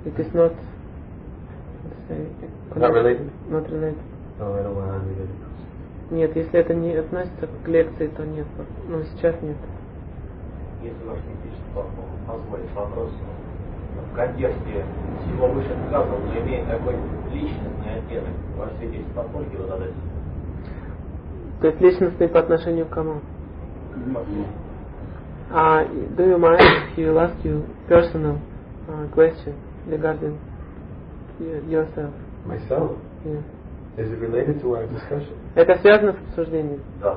it is not, say,
not related?
Not related.
No, I don't want to related.
Нет, если это не относится к лекции, то нет. Ну, сейчас нет.
Если ваш критический позволит вопрос, в контексте всего вышесказанного, но имеет такой личностный оттенок, ваше свидетельство позволите его задать?
То есть личностный по отношению к кому? Uh, do you mind if he will ask you personal uh, question regarding yourself?
Myself?
Yeah.
Is it related to our discussion?
Это связано с обсуждением?
Да.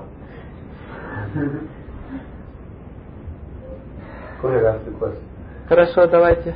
Go ahead, ask the question.
Хорошо, давайте.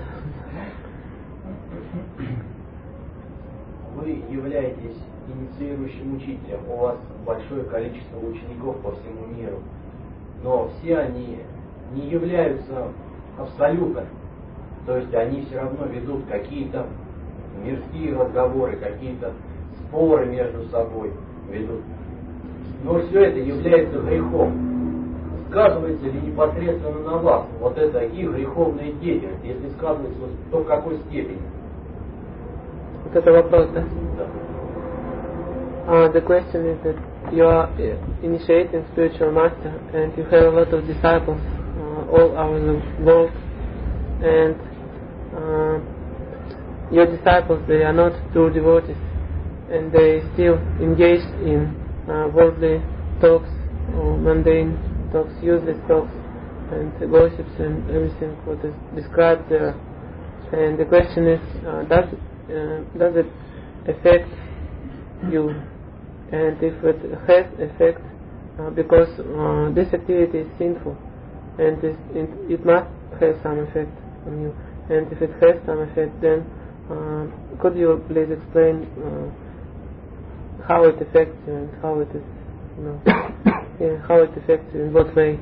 Вы являетесь инициирующим учителем, у вас большое количество учеников по всему миру, но все они не являются абсолютно, то есть они все равно ведут какие-то мирские разговоры, какие-то споры между собой ведут. Но все это является грехом. Сказывается ли непосредственно на вас вот эта их греховная деятельность? Если сказывается, то в какой степени?
Вот это вопрос, да?
Да.
Uh, the question is that you are initiating spiritual master and you have a lot of disciples uh, all over the world, and uh, your disciples, they are not true devotees and they still engage in uh, worldly talks or mundane talks, useless talks and gossips and everything what is described there. And the question is, uh, does, uh, does it affect you? And if it has effect, uh, because uh, this activity is sinful, and it, it, it must have some effect on you. And if it has some effect, then uh, could you please explain uh, how it affects you and how it is, you know, yeah, how it affects you in what way?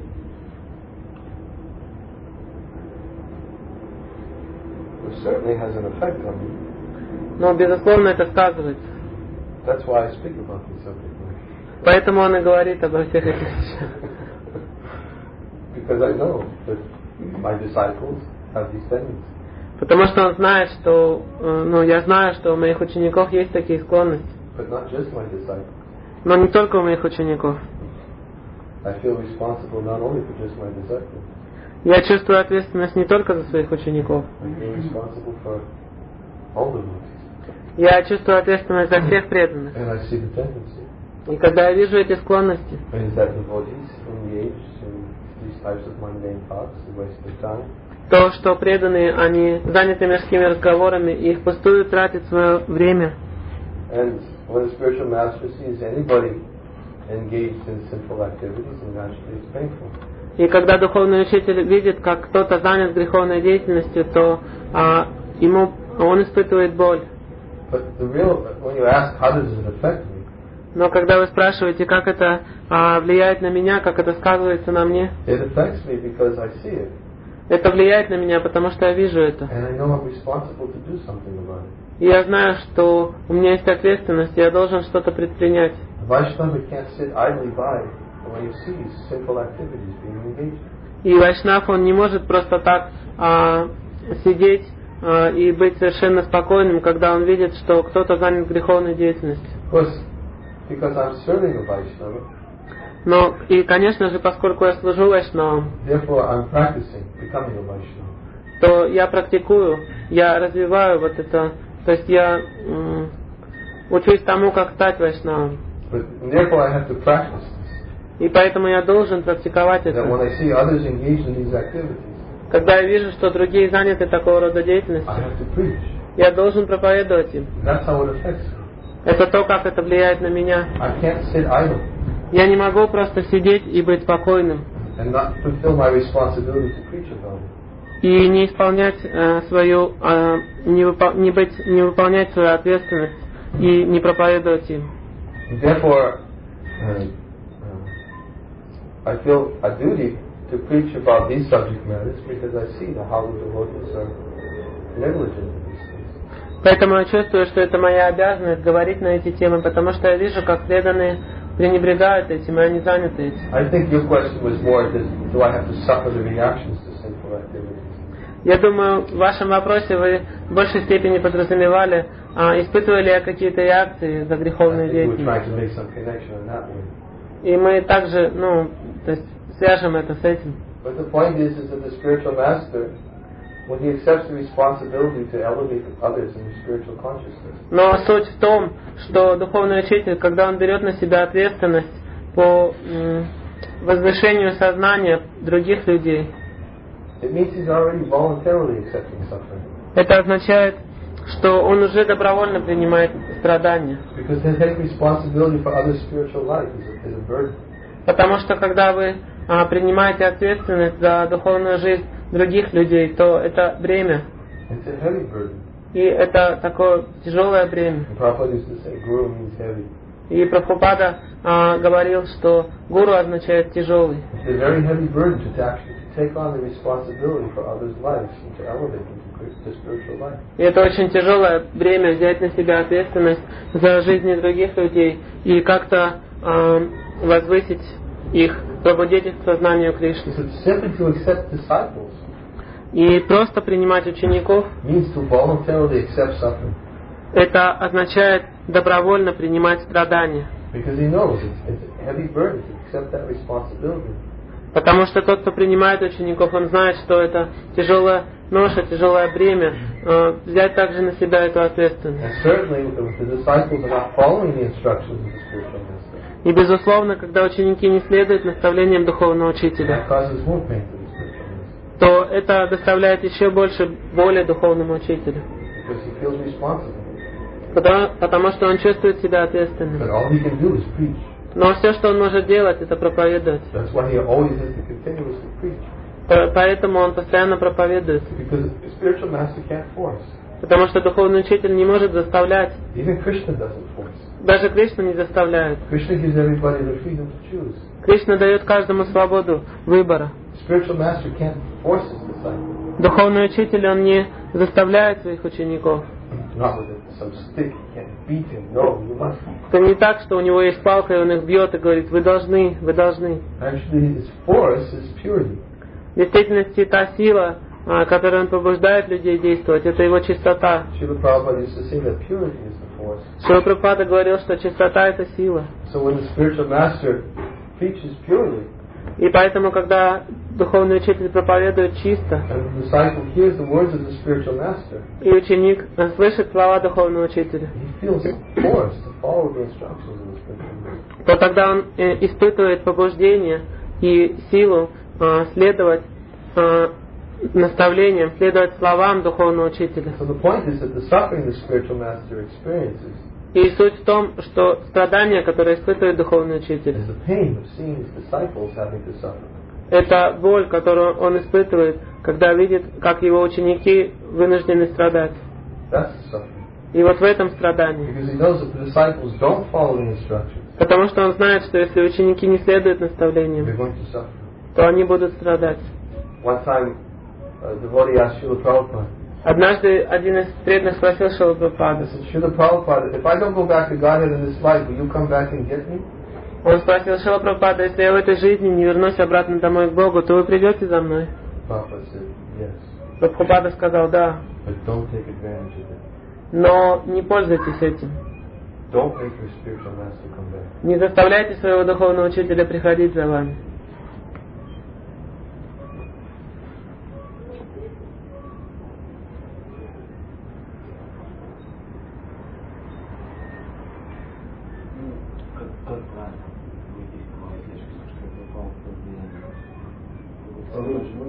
It certainly has an effect on me.
Но безусловно это сказывается.
That's why I speak about this subject.
Поэтому он и говорит обо всех этих вещах.
Because I know that my disciples have these tendencies.
Потому что он знает, что, ну, я знаю, что у моих учеников есть такие склонности.
But not just my disciples.
Но не только у моих учеников.
I feel responsible not only for just my disciples.
Я чувствую ответственность не только за своих учеников.
I feel responsible for all the devotees.
Я чувствую ответственность за всех преданных.
And I see the tendency.
И когда я вижу эти склонности,
And is that devotees engage in these types of mundane talks, a waste of time?
то, что преданные, они заняты мирскими разговорами, и их пустую тратят свое время.
And when a spiritual master sees anybody engaged in sinful activities, and naturally it's painful.
И когда духовный учитель видит, как кто-то занят греховной деятельностью, то а, ему он испытывает боль.
But the real, when you ask how does it affect me,
Но когда вы спрашиваете, как это а, влияет на меня, как это сказывается на мне,
it affects me because I see it.
это влияет на меня, потому что я вижу это.
And I know I'm responsible to do something about it.
И я знаю, что у меня есть ответственность, и я должен что-то предпринять.
A Vaishnava can't sit idly by when he sees sinful activities being engaged.
И вайшнав, он не может просто так а, сидеть а, и быть совершенно спокойным, когда он видит, что кто-то занят греховной деятельностью.
Of course, because I'm serving a Vaishnava,
Но, и, конечно же, поскольку я служу вайшнавам,
therefore I'm practicing becoming a Vaishnava.
то я практикую, я развиваю вот это, то есть я м, учусь тому, как стать вайшнавом.
But therefore I have to practice this.
И поэтому я должен практиковать
That when
это.
I see others engaged in these activities,
Когда я вижу, что другие заняты такого рода деятельностью,
I have to preach.
я должен проповедовать им.
That's how it affects me.
Это то, как это влияет на меня.
I can't sit idle
Я не могу просто сидеть и быть спокойным,
and not fulfill my responsibility to preach about it.
и не исполнять э, свою, э, не, выпол- не, быть, не выполнять свою ответственность и не проповедовать им.
Therefore, uh, uh, I feel a duty to preach about these subject matters because I see how the devotees are negligent in these things.
Поэтому я чувствую, что это моя обязанность говорить на эти темы, потому что я вижу, как преданные пренебрегают этим, и они заняты этим.
I think your question was more, does, do I have to suffer the reactions to sinful activities?
Я думаю, в вашем вопросе вы в большей степени подразумевали, а, испытывали ли я какие-то реакции за греховную деятельность. И мы также, ну, то есть, свяжем это с этим.
But the point is, is that the spiritual master, when he accepts the responsibility to elevate others in the spiritual consciousness.
Но суть в том, что духовный учитель, когда он берет на себя ответственность по м, возвышению сознания других людей,
it means he's already voluntarily accepting suffering.
Это означает, что он уже добровольно принимает страдания.
Because taking responsibility for others' spiritual life is a, is a burden.
Потому что когда вы а, принимаете ответственность за духовную жизнь других людей, то это бремя.
It's a heavy burden.
И это такое тяжелое бремя.
And Prabhupada used to say, Guru means heavy.
И Прабхупада а, говорил, что гуру означает тяжелый.
It's a very heavy burden to actually to take on the responsibility for others' lives and to elevate them to spiritual life.
И это очень тяжелое бремя взять на себя ответственность за жизни других людей и как-то а, возвысить их, пробудить их к сознанию Кришны.
So simply to accept disciples
И просто принимать учеников,
means to voluntarily accept suffering.
это означает добровольно принимать страдания.
Because he knows it's, it's a heavy burden to accept that responsibility.
Потому что тот, кто принимает учеников, он знает, что это тяжелая ноша, тяжелое бремя, э, взять также на себя эту ответственность.
And certainly if the disciples are not following the instructions of the spiritual master,
И безусловно, когда ученики не следуют наставлениям духовного учителя,
that causes more pain to the spiritual master.
то это доставляет еще больше боли духовному учителю.
Because he feels responsible.
Потому, потому что он чувствует себя ответственным.
But all he can do is preach.
Но все, что он может делать, это проповедовать.
That's why he always has to continuously preach.
По- Поэтому он постоянно проповедует.
Because the spiritual master can't force.
Потому что духовный учитель не может заставлять.
Even Krishna doesn't force.
Даже Кришна не заставляет.
Krishna gives everybody the freedom to choose.
Кришна дает каждому свободу выбора.
Spiritual master can't force his disciple.
Духовный учитель, он не заставляет своих учеников.
Not with some stick, he can't beat him. No, you must.
Это не так, что у него есть палка, и он их бьет и говорит, вы должны, вы должны.
Actually, his force is purity.
В действительности та сила, а, которой он побуждает людей действовать, это его чистота.
Srila Prabhupada used to say that purity is the force.
Шрила Прабхупада говорил, что чистота это сила.
So when the spiritual master preaches purely,
И поэтому, когда духовный учитель проповедует чисто,
and the disciple hears the words of the spiritual master,
и ученик слышит слова духовного учителя,
he feels forced to follow the instructions of the spiritual master.
то тогда он э, испытывает побуждение и силу э, следовать э, наставлениям, следовать словам духовного учителя.
So the point is that the suffering the spiritual master experiences
И суть в том, что страдания, которые испытывает духовный учитель,
is the pain of seeing his disciples having to suffer.
это боль, которую он испытывает, когда видит, как его ученики вынуждены страдать.
That's the suffering.
И вот в этом страдании.
Because he knows that the disciples don't follow the instructions,
Потому что он знает, что если ученики не следуют наставлениям,
they're going to suffer.
то они будут страдать.
One time, a devotee asked Srila Prabhupada,
Однажды один из преданных спросил Шрила
I
Прабхупаду.
said, Srila Prabhupada, if I don't go back to Godhead in this life, will you come back and get me?
Он спросил Шрила Прабхупада, если я в этой жизни не вернусь обратно домой к Богу, то вы придете за мной?
Prabhupada said, yes,
Прабхупада сказал, да,
but don't take advantage of it.
но не пользуйтесь этим.
Don't make your spiritual master come back.
Не заставляйте своего духовного учителя приходить за вами.
Как правильно выйти из такого излишка, что я попал в
Oh,
проблему?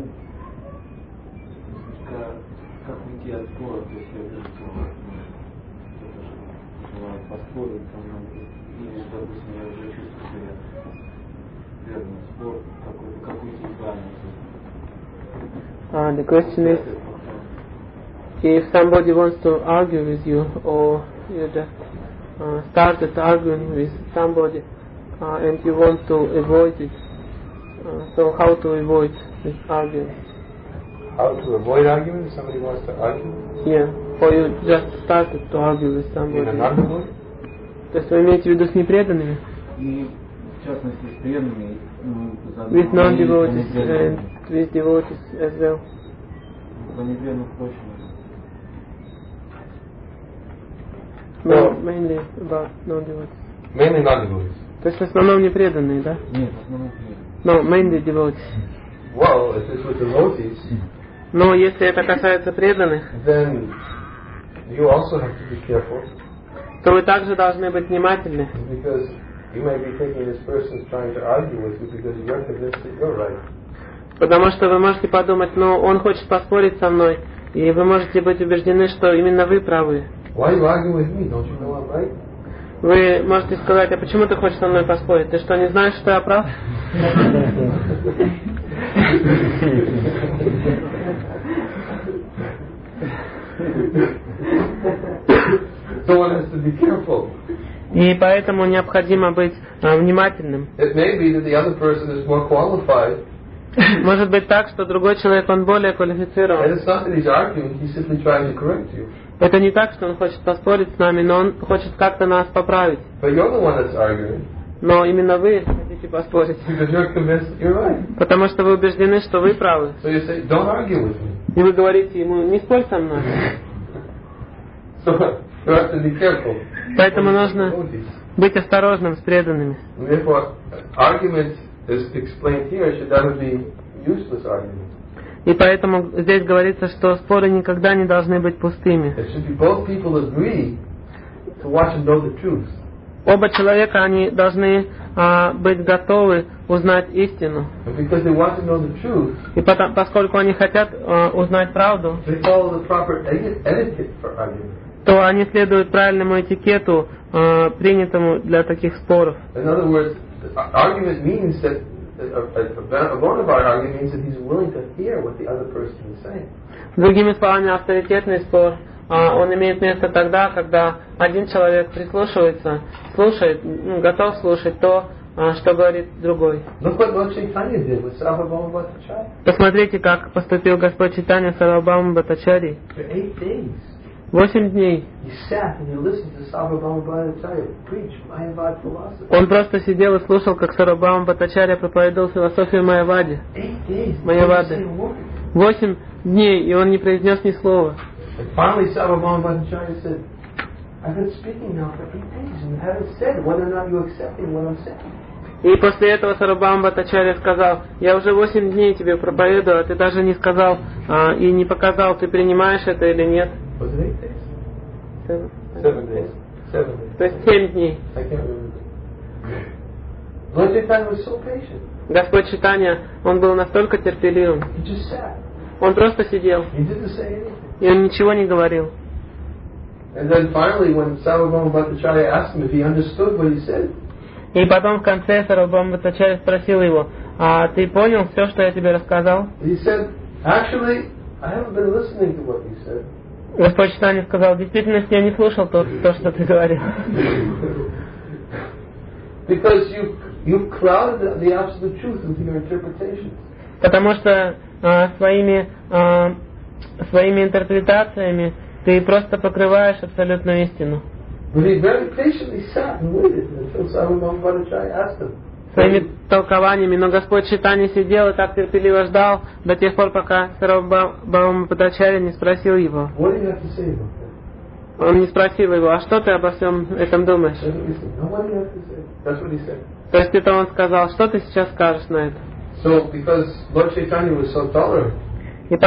Как уйти от спора, то есть я вижу, что кто-то желает поспорить со мной, или, допустим, я уже чувствую, что я верный спор, какой-то, как уйти правильно.
Uh, the question is, if somebody wants to argue with you, or you just uh, started arguing with somebody, uh, and you want to avoid it, uh, so how to avoid this arguing?
How to avoid arguing if somebody wants to argue?
Yeah, or you just started to argue with somebody.
In an underworld?
То есть вы имеете в виду с непреданными?
И в частности с преданными, ну,
With non-devotees and with devotees as well.
про непреданных прощения.
No, mainly about non-devotees.
Mainly non-devotees.
То есть в основном не преданные, да?
Нет, в основном преданные.
No, mainly devotees.
Well, if it's with devotees,
Но если это касается преданных,
then you also have to be careful.
то вы также должны быть внимательны.
Because you may be thinking this person's trying to argue with you because you're convinced that you're right.
Потому что вы можете подумать, ну, он хочет поспорить со мной, и вы можете быть убеждены, что именно вы правы.
Why are you arguing with me? Don't you know I'm right?
Вы можете сказать, а почему ты хочешь со мной поспорить? Ты что, не знаешь, что я прав?
So one has to be careful.
И поэтому необходимо быть а, внимательным.
It may be that the other person is more qualified.
Может быть так, что другой человек, он более
And
квалифицирован.
it's not that he's arguing, he's simply trying to correct you.
Это не так, что он хочет поспорить с нами, но он хочет как-то нас поправить.
But you're the one that's arguing
Но именно вы хотите поспорить.
because you're convinced that you're right.
Потому что вы убеждены, что вы правы.
So you say, don't argue with me.
И вы говорите ему, не спорь со мной.
So you have to be careful.
Поэтому нужно
Devotees.
быть осторожным с преданными.
And therefore, argument is explained here should never be useless argument.
И поэтому здесь говорится, что споры никогда не должны быть пустыми.
It should be both people agree to watch and know the truth.
Оба человека, они должны а, быть готовы узнать истину.
And because they want to know the truth,
И потом, поскольку они хотят а, узнать правду,
they follow the proper eti- etiquette for argument.
то они следуют правильному этикету, а, принятому для таких споров.
In other words, argument means that a, a, a bona fide argument means that he's willing to hear what the other person is saying.
Другими словами, авторитетный спор, а, он имеет место тогда, когда один человек прислушивается, слушает, ну, готов слушать то, а, что говорит другой.
Look what Lord Chaitanya did with Sarvabhauma Bhattacharya.
Посмотрите, как поступил Господь Чайтанья с Сарвабхаума Бхаттачарьей.
For eight days,
Восемь дней
he sat and he listened to Sarvabhauma Bhattacharya preach Mayavad philosophy.
он просто сидел и слушал, как Сарвабхаума Бхаттачарья проповедовал философию Майявади.
Eight days,
Майявады.
he didn't say a word.
Восемь дней, и он не произнес ни слова.
And finally, Sarvabhauma Bhattacharya said, I've been speaking now for eight days and haven't said whether or not you're accepting what I'm saying.
И после этого Сарвабхаума Бхаттачарья сказал, я уже восемь дней тебе проповедую, а ты даже не сказал а, и не показал, ты принимаешь это или нет.
Was it eight days?
Seven.
Seven days. Seven days.
То есть семь дней.
I can't remember. Lord Chaitanya was so patient.
Господь Чайтанья, он был настолько терпеливым.
He just sat.
Он просто сидел,
He didn't say anything.
и он ничего не говорил.
And then finally, when Sarvabhauma Bhattacharya asked him if he understood what he said,
И потом в конце Сарвабхаума Бхаттачарья спросил его, а ты понял все, что я тебе рассказал?
he said, actually, I haven't been listening to what you said.
Господь Чайтанья сказал, в действительности я не слушал то, то что ты говорил.
Because you you've clouded the absolute truth with your interpretations.
Потому что а, своими, а, своими интерпретациями ты просто покрываешь абсолютную истину.
But he very patiently sat and waited until Sarvabhauma Bhattacharya asked him.
Своими толкованиями, но Господь Чайтанья сидел и так терпеливо ждал до тех пор, пока Сарвабхаума Бхаттачарья не спросил его.
What do you have to say about that?
Он не спросил его, а что ты обо всем этом думаешь?
That's what he said. No, what do you have to say? That's what he said.
То есть это он сказал, что ты сейчас скажешь на это?
So, because Lord Chaitanya was so tolerant,